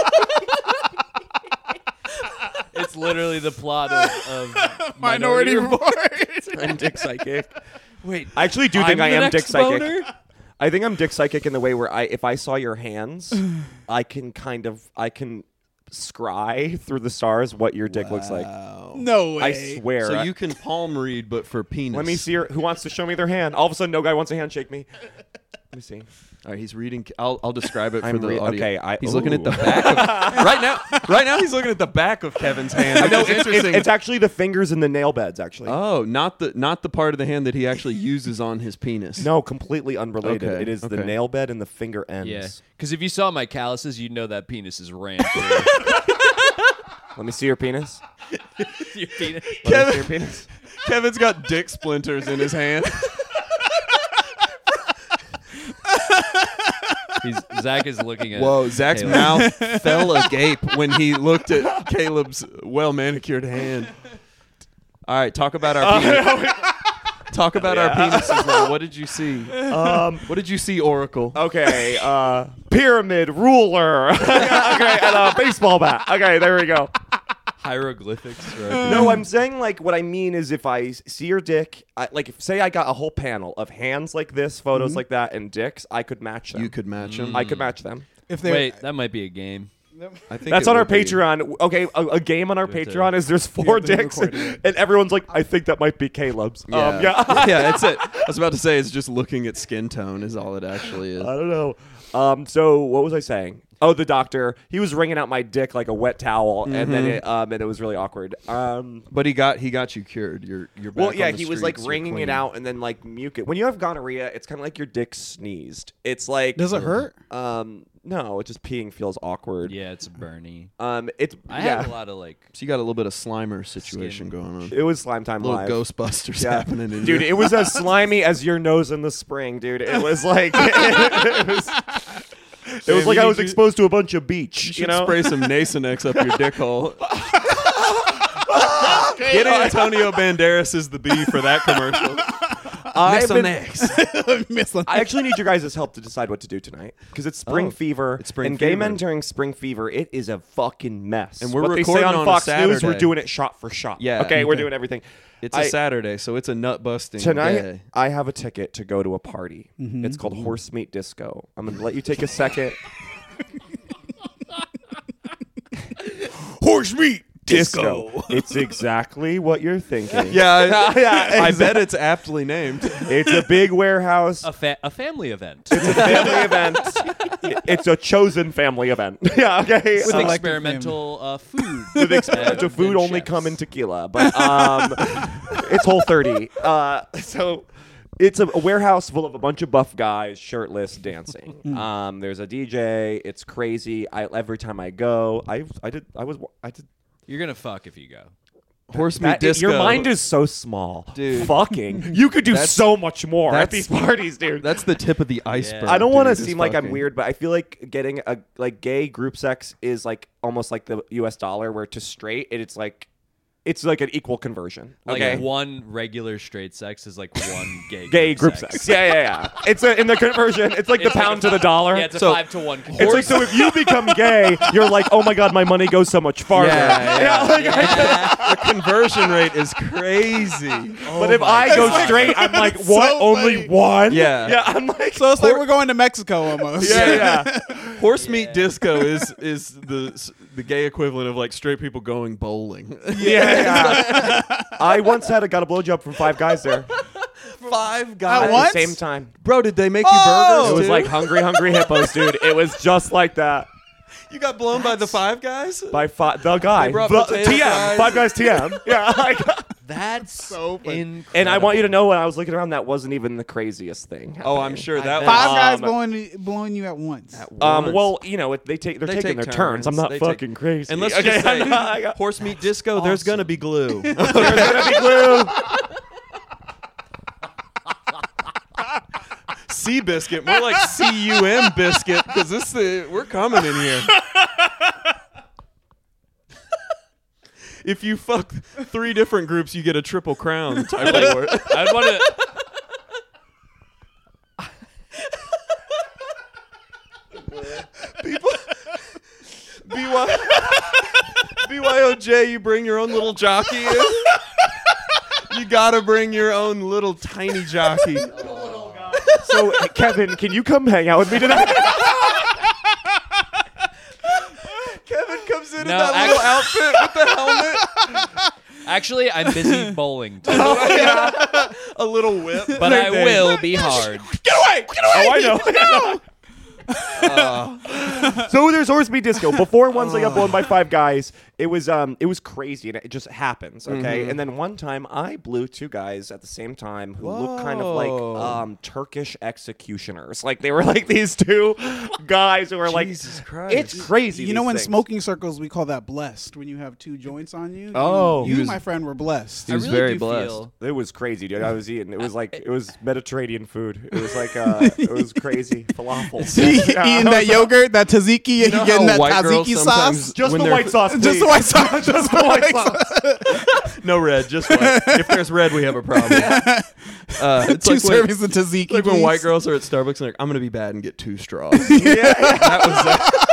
It's literally the plot of, of Minority Report. Report. I'm Dick Psychic. Wait, I actually do think I'm I the am next Dick Psychic. boner? I think I'm Dick Psychic in the way where I, if I saw your hands, I can kind of, I can scry through the stars what your dick looks like. No way. I swear. So you can palm read, but for penis. Let me see your. Who wants to show me their hand? All of a sudden, no guy wants to handshake me. Let me see. All right, he's reading. I'll I'll describe it for I'm the re- audio. okay, I- he's looking at the ooh. back. Of, right now, right now he's looking at the back of Kevin's hand. I which know is it's, it's, interesting. it's actually the fingers and the nail beds. Actually, oh, not the not the part of the hand that he actually uses on his penis. no, completely unrelated. Okay, It is the okay. nail bed and the finger ends. Yeah, because if you saw my calluses, you'd know that penis is ran through. Let me see your penis. Your penis. Let me see your penis. Kevin's got dick splinters in his hand. He's, Zach is looking at. Whoa, Zach's Caleb. mouth fell agape when he looked at Caleb's well manicured hand. All right, talk about our penis. Talk about our penises now. What did you see? Um, What did you see, Oracle? okay, uh, pyramid ruler. Okay, and a baseball bat. Okay, there we go. Hieroglyphics. Right? No, I'm saying like what I mean is if I s- see your dick, I, like if, say I got a whole panel of hands like this, photos like that, and dicks, I could match them. You could match him. I could match them. If they Wait, that might be a game. I think That's it on our would be. Patreon. Okay, a, a game on our have to- Patreon is there's four have to dicks, record it. and everyone's like, I think that might be Caleb's. Yeah, Um, yeah. yeah. It's it. I was about to say it's just looking at skin tone is all it actually is. I don't know. Um, so what was I saying? Oh, the doctor. He was wringing out my dick like a wet towel, and then Mm-hmm. it, um, and it was really awkward. Um, But he got he got you cured. You're you're back well, yeah, on the he was like streets, you're wringing it clean. out and then like mucus. When you have gonorrhea, it's kind of like your dick sneezed. It's like Does it hurt? Um, no, it just peeing feels awkward. Yeah, it's Bernie. Um, it's I yeah. have a lot of like. So you got a little bit of Slimer situation Skin. going on. It was slime time little live. Ghostbusters Yeah. happening in Dude, here. it was as slimy as your nose in the spring, dude. It was like it was, it was Sam, like you I was need to- exposed to a bunch of beach. You You, should know, spray some Nasonex up your dick hole. Get Antonio Banderas as the bee for that commercial. I've been- Miss on I actually need your guys' help to decide what to do tonight because it's spring Oh, fever. it's spring and gay fever. men during spring fever, it is a fucking mess. And we're what they say recording on on a Fox News, we're Saturday. doing it shot for shot. Yeah. Okay, we're Okay. doing everything. It's a I- Saturday, so it's a nut busting Tonight, day. I have a ticket to go to a party. It's called Horse Meat Disco. I'm going to let you take a second. horse meat Disco. It's exactly what you're thinking. Yeah, I, Yeah, I bet it's aptly named. It's a big warehouse. A, fa- a family event It's a family event. It's a chosen family event. Yeah, okay. with Uh, experimental uh, food. with experimental and- food and only chefs. come in tequila, but um, it's Whole thirty. Uh, so it's a, a warehouse full of a bunch of buff guys, shirtless, dancing. um, there's a D J. It's crazy. I every time I go, I I did I was I did. You're gonna fuck if you go. Horse meat That, disco. your mind is so small, Dude. Fucking, you could do That's- so much more at that's- these parties, dude. That's the tip of the iceberg. I don't want to dude, is seem like I'm fucking- weird, but I feel like getting a like gay group sex is like almost like the U S dollar, where to straight it's like it's like an equal conversion. Like Okay, one regular straight sex is like one gay gay group sex. Yeah, yeah, yeah. It's a, in the conversion. It's like It's the like pound a to the five- dollar. Yeah, it's a So- five to one. It's like, so if you become gay, you're like, oh my god, my money goes so much farther. Yeah, yeah. like, I- The conversion rate is crazy. but if I go straight, I'm like, It's what? so Only funny. one? Yeah. yeah. I'm like, So it's like we're going to Mexico almost. yeah, yeah. Horse meat disco is is the the gay equivalent of like straight people going bowling. yeah, yeah. I once had a got a blowjob from five guys there Five At guys. at the once? same time. Bro, did they make Oh! you burgers? It was too? like hungry, hungry hippos, dude. It was just like that. you got blown by the five guys. By five, the guy, They brought the, potato T M, fries. five guys T M. Yeah, like, That's So funny. incredible. and I want you to know when I was looking around, that wasn't even the craziest thing. Oh, I'm happening. sure that Five was guys Um, blowing blowing you at once. Um, once. well, you know, it, they take they're They taking take their turns. I'm turns. not They take- fucking crazy. And let's Okay, just say, I'm not- I got- horse meat disco. There's gonna be glue. there's gonna be glue. C biscuit, more like C U M biscuit, because this uh, we're coming in here. If you fuck three different groups, you get a triple crown type award. I'd want to. B Y B Y O J, you bring your own little jockey in. You gotta bring your own little tiny jockey. So, Kevin, can you come hang out with me tonight? Kevin comes in No, in that act- little outfit with the helmet, Actually, I'm busy bowling, too, a little whip. but I will be hard. Get away! Get away! Oh, I know. So there's horse meat disco. Before once I got blown by five guys, it was um it was crazy and it just happens, okay? And then one time I blew two guys at the same time who looked kind of like Whoa. um Turkish executioners. Like they were like these two guys who were like Jesus Christ. it's crazy. You know, these in things. smoking circles, we call that blessed. When you have two joints on you. Oh. you, He you was- my friend, were blessed. He was I really very do blessed. feel It was crazy, dude. I was eating. It was like it was Mediterranean food. It was like uh it was crazy. Falafel. Yeah, Eating I that was- yogurt, that tzatziki, and know you getting how that white girls tzatziki sometimes- sauce. Just when the they're- white sauce. Just the please. white sauce. Just the white sauce. No red, just white. If there's red, we have a problem. Uh, it's Two like when, servings of tzatziki. like when please. white girls are at Starbucks and they're like, I'm gonna be bad and get two straws. Yeah. That was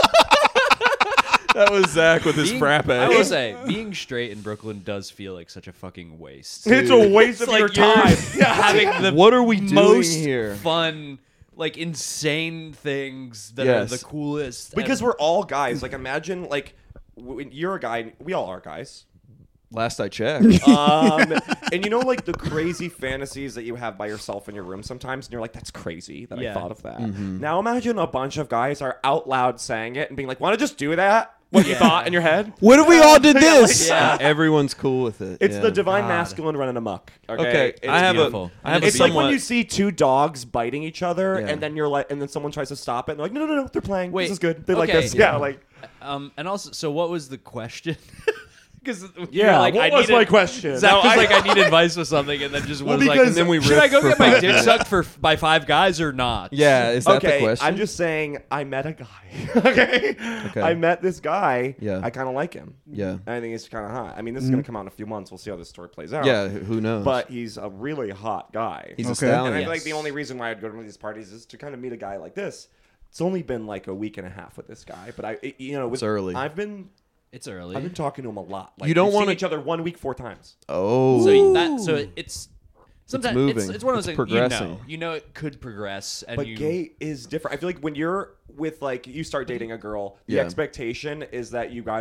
Zach. That was Zach with his Being- frappe. I will say, being straight in Brooklyn does feel like such a fucking waste. It's a waste It's of like your you're time. having the What are we doing most here? fun, like insane things that Yes. are the coolest. Because and- we're all guys. Like imagine like when you're a guy. We all are guys. Last I checked. Um, and you know like the crazy fantasies that you have by yourself in your room sometimes, and you're like, "That's crazy that Yeah. I thought of that." Mm-hmm. Now imagine a bunch of guys are out loud saying it and being like, "Want to just do that? What you Yeah. thought in your head?" What if we all did this? Yeah. Everyone's cool with it. It's yeah. the divine God. masculine running amok. Okay, Okay, It's I have beautiful. a, I have a It's like somewhat. when you see two dogs biting each other, Yeah. and then you're like, and then someone tries to stop it, and they're like, no, no, no, no, they're playing. Wait, this is good. They like okay. this. Yeah, Yeah. like Um, and also, so what was the question? Because yeah. like, what I was needed, my question? Zach No, was I- like, I need advice with something, and then just Well, was like, because- and then we we should I riffed go for get my five dick minutes. sucked for by five guys or not? yeah, is that okay, the question? I'm just saying I met a guy. okay? Okay. I met this guy. Yeah. I kind of like him. Yeah. And I think he's kind of hot. I mean, this is going to come out in a few months. We'll see how this story plays out. Yeah, who knows? But he's a really hot guy. he's a Okay. and I stallion. feel like the Yes. only reason why I'd go to one of these parties is to kind of meet a guy like this. It's only been like a week and a half with this guy, but I, it- you know, with, It's early. I've been, It's early. I've been talking to him a lot. Like, You don't we've seen wanna- each other one week, four times. Oh, so that so it's sometimes moving. It's, it's one of those It's things you progressing. know, you know it could progress, and But you gay is different. I feel like when you're with like you start dating a girl, the Yeah. expectation is that you guys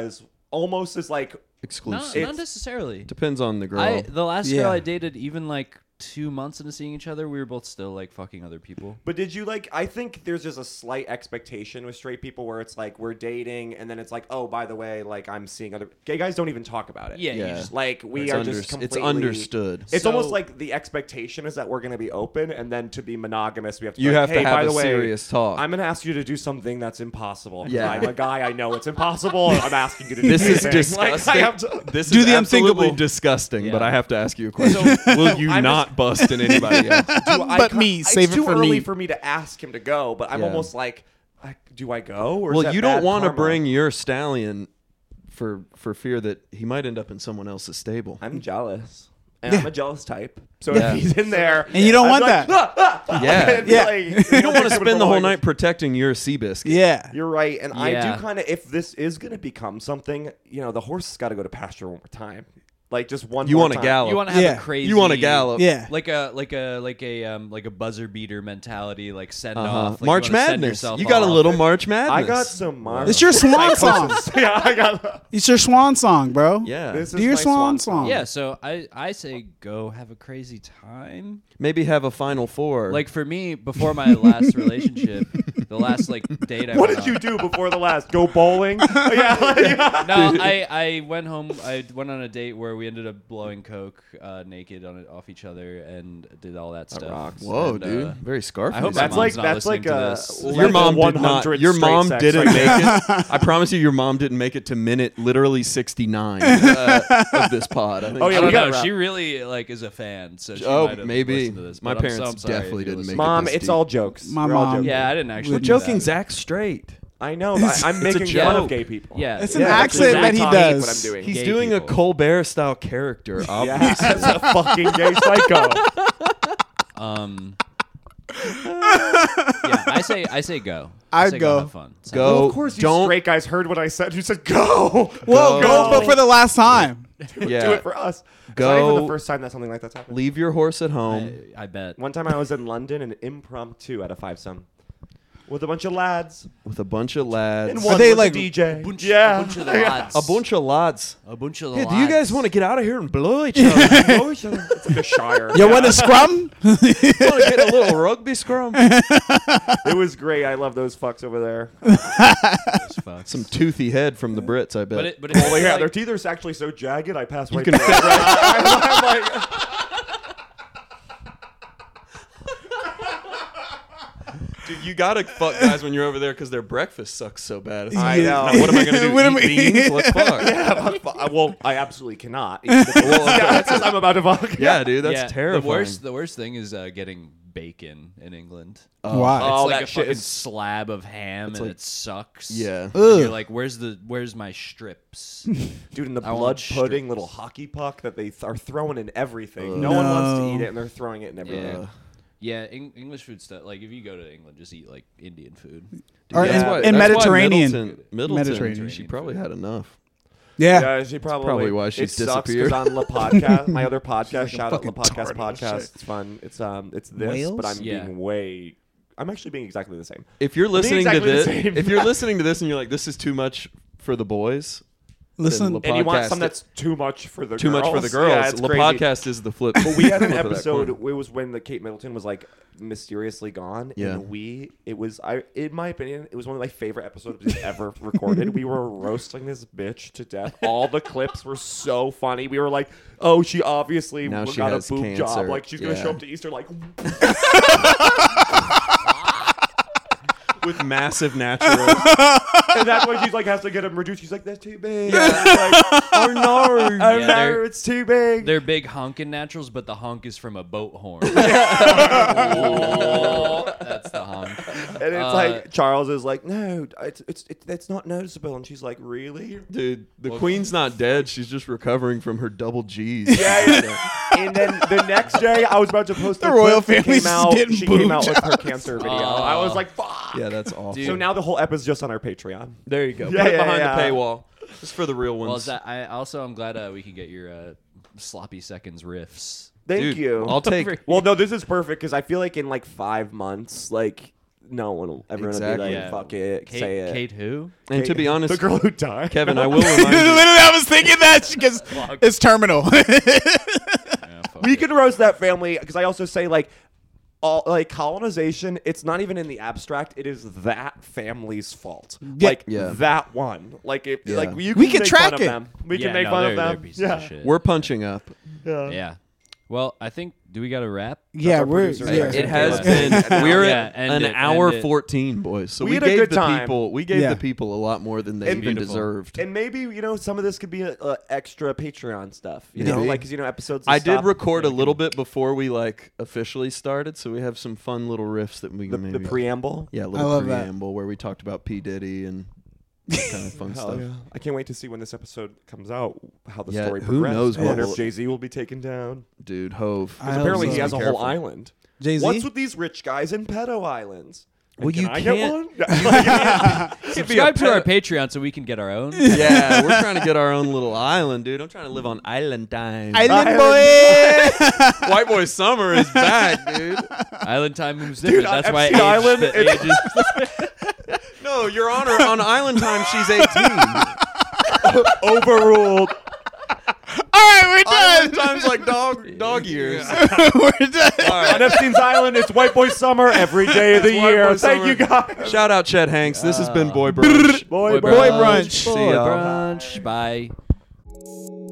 almost as like Not, Exclusive. not necessarily. Depends on the girl. I the last Yeah. girl I dated, even like two months into seeing each other, we were both still like fucking other people. But did you like? I think there's just a slight expectation with straight people where it's like we're dating, and then it's like, oh, by the way, like I'm seeing other gay guys don't even talk about it. Yeah, you Yeah. just like we it's are under- just completely. it's understood. It's So- almost like the expectation is that we're going to be open, and then to be monogamous, we have to. be You like, have to hey, have by a the way, serious talk. I'm going to ask you to do something that's impossible. 'cause Yeah. I'm a guy. I know it's impossible. I'm asking you to do This is this thing. Like, disgusting. I have to- this Do is the absolutely unthinkable. disgusting. Yeah. But I have to ask you a question. Will you I'm not bust in anybody else? do I But ca- me, it's save it too for early me. for me to ask him to go, but I'm Yeah. almost like, I, do I go? Or is Well, that you don't bad want to karma? bring your stallion for for fear that he might end up in someone else's stable. I'm jealous. And Yeah. I'm a jealous type. So Yeah. if he's in there. And you don't I'm want like, that. "Ah, ah, ah," Yeah. and be Yeah. like, You don't want to like, spend the whole like- night protecting your Seabiscuit. Yeah. You're right. And I Yeah. do kind of, if this is going to become something, you know, the horse has got to go to pasture one more time. Like just one You more want to time. gallop. You want to have Yeah. a crazy. You want to gallop. Yeah. Like a like a like a um like a buzzer beater mentality, like send Uh-huh. off like March you wanna send Madness. yourself You got a off. little March Madness. I got some March. It's your swan song. yeah, I got. It's your swan song, bro. Yeah. This Do is your my swan swan song. Yeah, so I I say go have a crazy time. Maybe have a Final Four. Like for me, before my last relationship, the last like date I What went did you on- do before the last? Go bowling? yeah. like- No, I, I went home. I went on a date where we ended up blowing coke uh, naked on it off each other and did all that stuff. rocks. Whoa, And, dude. uh, Very Scarface. I hope my That's mom's like not that's like listening to a this. level Your mom did not. one hundred Your straight mom sex didn't right make there. it. I promise you, your mom didn't make it to minute literally sixty-nine uh, of this pod. I think Oh, yeah, I we don't gotta know. wrap. She really like is a fan, so she Oh, might have maybe. listened to this. My but I'm so- parents I'm sorry if definitely you didn't listen. make it. Mom, this it's deep. all jokes. My We're all mom- joking. Yeah, I didn't actually. We're do joking that. Zach straight. I know. I, I'm making fun joke. of gay people. Yeah, It's an Yeah, accent that's that he exactly does. What I'm doing. He's Gay doing people. a Colbert style character. Yeah, Obviously. that's a fucking gay psycho. Um. yeah, I say I say go. I I'd say go. Have fun. Sounds Go. Well, of course, you Don't- straight guys heard what I said. You said go. Well, go, Go. but for the last time. Yeah. Do it for us. It's Go. not even the first time that something like that's happened. Leave your horse at home. I, I bet. One time I was in London and impromptu at a five some with a bunch of lads. With a bunch of lads. And one they was like- a D J. bunch, yeah. a bunch of the lads. A bunch of lads. A bunch of the Hey, do lads. you guys want to get out of here and blow each other? It's like a shire. You want to scrum? want to get a little rugby scrum? It was great. I love those fucks over there. Some toothy head from the Brits, I bet. But it, but it's Oh yeah, like, their teeth are actually so jagged. I pass right. can through it. I'm like, Dude, you gotta fuck guys when you're over there because their breakfast sucks so bad. It's I like, know. now what am I gonna do? What am Eat I- beans? Let's fuck. yeah, I'm fu- I- well, I absolutely cannot. yeah, that's just, I'm about to fuck. Yeah, dude, that's yeah, terrifying. The worst, the worst thing is uh, getting bacon in England. Why? It's Oh, like that a shit fucking is- slab of ham, and like- it sucks. Yeah. And you're Ugh. like, where's the where's my strips? Dude, and the I want blood strips. pudding little hockey puck that they th- are throwing in everything. No, one No. wants to eat it, and they're throwing it in everything. Ugh. yeah, Eng- English food stuff. Like if you go to England, just eat like Indian food. Or That's in- why- in that's why Mediterranean. Middleton, Middleton, Mediterranean. she probably had enough. Yeah. Yeah, she probably. probably why she's it sucks disappeared. on La Podcast, my other podcast. Shout out La fucking Podcast tart and podcast. shit. It's fun. It's um, it's this, Wales? but I'm Yeah. being way. I'm actually being exactly the same. If you're listening exactly to the this, same. if you're listening to this and you're like, this is too much for the boys, Listen, then And you want Podcast- something that's too much for the too girls. much for the girls. Yeah, it's La crazy. Podcast is the flip. But we had an flip of that episode. coin. It was when the Kate Middleton was like mysteriously gone. Yeah. And we, it was, I, in my opinion, it was one of my favorite episodes we've ever recorded. We were roasting this bitch to death. All the clips were so funny. We were like, oh, she obviously Now she got has a boob cancer. job. Like she's gonna Yeah. show up to Easter like. With massive naturals. And that's why she's like has to get him reduced. She's like, that's too big. Yeah. Like, oh no, oh Yeah, no, they're- it's too big. They're big honkin' naturals, but the honk is from a boat horn. Oh, that's the honk. And it's Uh, like Charles is like, no, it's it's it's, it's not noticeable. And she's like, really? Dude, the queen's not dead. She's just recovering from her double G's. Yeah, yeah. And then the next day, I was about to post The a royal clip that family's came out. getting She came boob out with her jobs. cancer video. Oh. I was like, fuck. Yeah, that's awful. Dude. So now the whole ep is just on our Patreon. There you go. Yeah, Put it yeah, behind yeah. the paywall. Just for the real ones. Well, is that, I also I'm glad uh, we can get your uh, sloppy seconds riffs. Thank Dude, you. I'll take. Well, no, this is perfect because I feel like in like five months, like no one will. Everyone Exactly. will be like, Yeah. "Fuck it, Kate, say it." Kate who? And to be honest, the girl who died. Kevin, I will Literally, remind you. I was thinking that because it's terminal. Yeah, fuck we it. can roast that family because I also say like. All, like colonization, it's not even in the abstract. It is that family's fault. Yeah. Like Yeah. that one. Like if Yeah. like you We can can make track fun of it. them. We Yeah, can make no, fun they're, of they're them. pieces Yeah. of shit. We're punching up. yeah. Yeah. Well, I think. Do we got a wrap? yeah, our we're producer. yeah. It has Yeah. been. We're Yeah, at end an it, hour end it. fourteen, boys. So We we, had a gave good the time. people. We gave Yeah. the people a lot more than they And even beautiful. deserved. And maybe you know some of this could be a, a extra Patreon stuff. You Maybe. know, like 'cause, you know episodes. I and did stuff. record a little bit before we like officially started, so we have some fun little riffs that we the, can the maybe. preamble. yeah, a I little love that. preamble where we talked about P Diddy and that kind of fun Hell stuff. yeah. I can't wait to see when this episode comes out. How the Yeah, story who progresses. knows I wonder what if will- Jay Z will be taken down. Dude, Hove. I 'Cause hope apparently so. he has a Be whole careful. island. Jay-Z? What's with these rich guys in pedo islands? And Well, can you I can't- get one? Subscribe to our Patreon so we can get our own. Yeah, we're trying to get our own little island, dude. I'm trying to live on island time. Island boy. White Boy Summer is back, dude. Island time moves different. on That's why F C age, Island, the it's- ages. No, Your Honor, on island time, she's eighteen. Overruled. All right, we're Island done. time's like dog dog years. we're done. All right. On Epstein's Island, it's White Boy Summer every day of the It's White year. Boy Thank Summer. you guys. Shout out Chet Hanks. This has been Boy Brunch. Boy, Boy brunch. See Boy y'all. brunch. Bye.